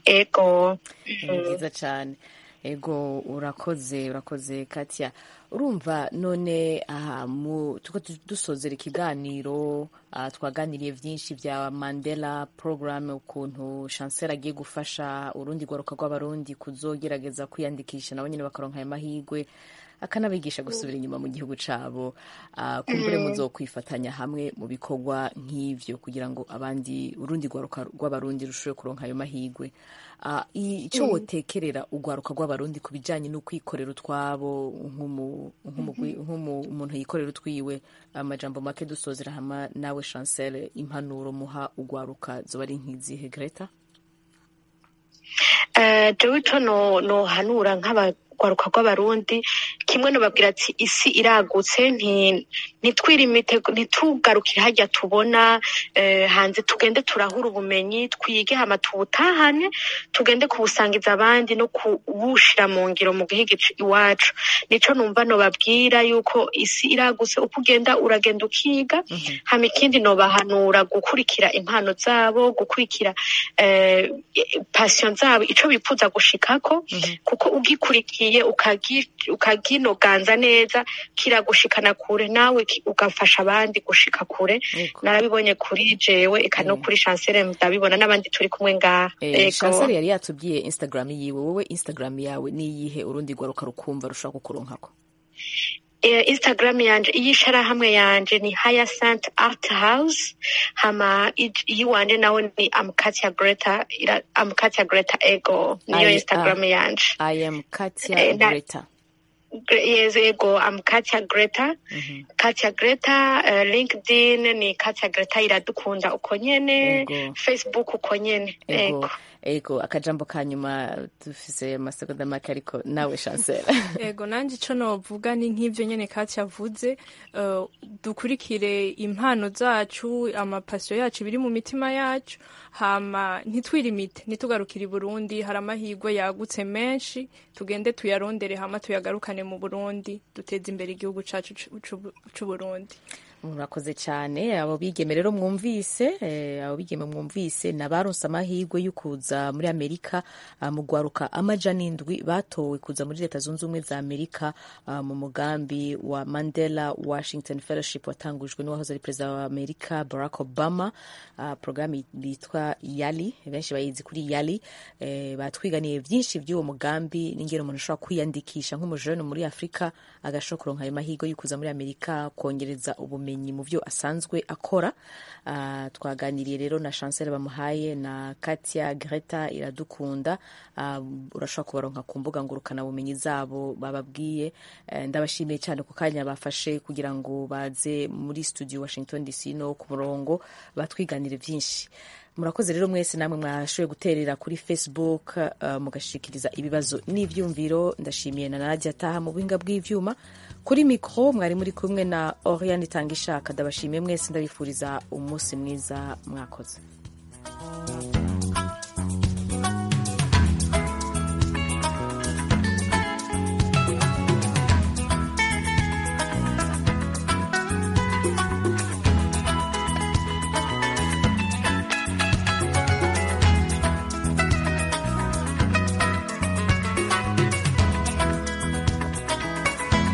Ego nziza cane. Ego urakoze urakoze Katia. Urumva none aha mu tuko dusozera ikiganiro, uh, twaganiriye vyinshi vya Mandela program, ukuntu Chancellor agiye gufasha urundi gwaruka rw'abarundi kuzogerageza kwiyandikisha nabo nyene bakaronka ayo mahigwe, akanabigisha gusubira inyuma mu gihugu cabo. Uh, kumbure muzokwifatanya hamwe mu bikorwa nk'ivyo kugira ngo abandi urundi gwaruka rw'abarundi rushobore kuronka ayo mahigwe. Uh, ico wotekerera ugwaruka rw'abarundi kubijanye no kwikorera utwabo nk'umuntu yikorera utwiwe, amajambo make dusozera hama nawe Chancel, impanuro muha ugwaruka zoba ari nk'izihe Greta? Eh, jewe ico no no hanura nk'abagwaruka rw'abarundi, kimwe no babwira ati isi iragutse, nti nitwirimite ntitugarukire hajya tubona eh, hanze, tugende turahura ubumenyi, twige hama tubutahane, tugende kubusangiza abandi no kubushira mu ngiro mu gihugu iwacu. Nico numva no babwira yuko isi iragutse, uko ugenda uragenda ukiga. Hama ikindi no bahanura gukurikira impano zabo, gukurikira eh, passion zabo, ico bifuza gushikako, kuko ugikurikiye ukaginoganza neza kiragushikana kure, nawe ugafasha abandi gushika kure. Narabibonye kuri jewe eka no kuri Chancel ndabibona n'abandi turi kumwe ngaha. Eh, Chancel yari yatubwiye Instagram yiwe, wowe Instagram yawe ni yihe urundi gwaruka rukumva rushaka kukuronkako? Eh, Instagram yanje iyishara hamwe yanje ni Hyacinth Art House, hama iyiwanje nawe ni am Katia Greta, am Katia Greta Ego, niyo Instagram yanje. I am Katia eh, Greta. Yes, ego, am Katia Greta. Mm-hmm. Katia Greta, uh, LinkedIn ni Katia Greta iradukunda uko nyene, Facebook uko nyene. Ego. Ego, akajambo kanyuma dufise amasegonda make ariko nawe Chancel. Ego, nanje ico novuga ni nk'ivyo nyene Katia avuze, uh, dukurikire impano zacu, amapassion yacu biri mu mitima yacu, hama ntitwirimite, ntitugarukire i Burundi, hari amahigwe yagutse menshi, tugende tuyarondere hama tuyagarukane mu Burundi, duteze imbere igihugu cacu c'u Burundi. murakoze cyane. Abo bigeme rero mwumvise eh, abo bigeme mwumvise nabaronse amahirwe yo kuza muri Amerika uh, mu gwaruka amajana indwi batowe kuza muri Leta Zunze Ubumwe za Amerika uh, mu mugambi wa Mandela Washington Fellowship watangujwe n'uwahoze ari perezida wa Amerika Barack Obama. Uh, programme yitwa YALI, benshi bayizi kuri YALI. Eh, batwiganiye byinshi by'uwo mugambi n'ingero umuntu ashobora kwiyandikisha nk'umujene muri Afrika agashobora kuronka ayo mahirwe yo kuza muri Amerika kongereza ubumenyi mu byo asanzwe akora. Uh, twaganiriye rero na Chancel bamuhaye na Katia Greta Iradukunda. Uh, urashobora kubaronka ku mbuga ngurukana bumenyi zabo bababwiye. Uh, ndabashimiye cyane ku kanya bafashe kugira ngo baze muri studio Washington D C no ku murongo batwiganire byinshi. Murakoze rero mwese namwe mwashoboye guterera kuri Facebook uh, mugashikiriza ibibazo n'ivyumviro. Ndashimiye na Nadia Taha mu buhinga bw'ivyuma. Kuri mikro mwari muri kumwe na Oriane Tangishaka. Ndabashimiye mwese, ndabifuriza umunsi mwiza, mwakoze.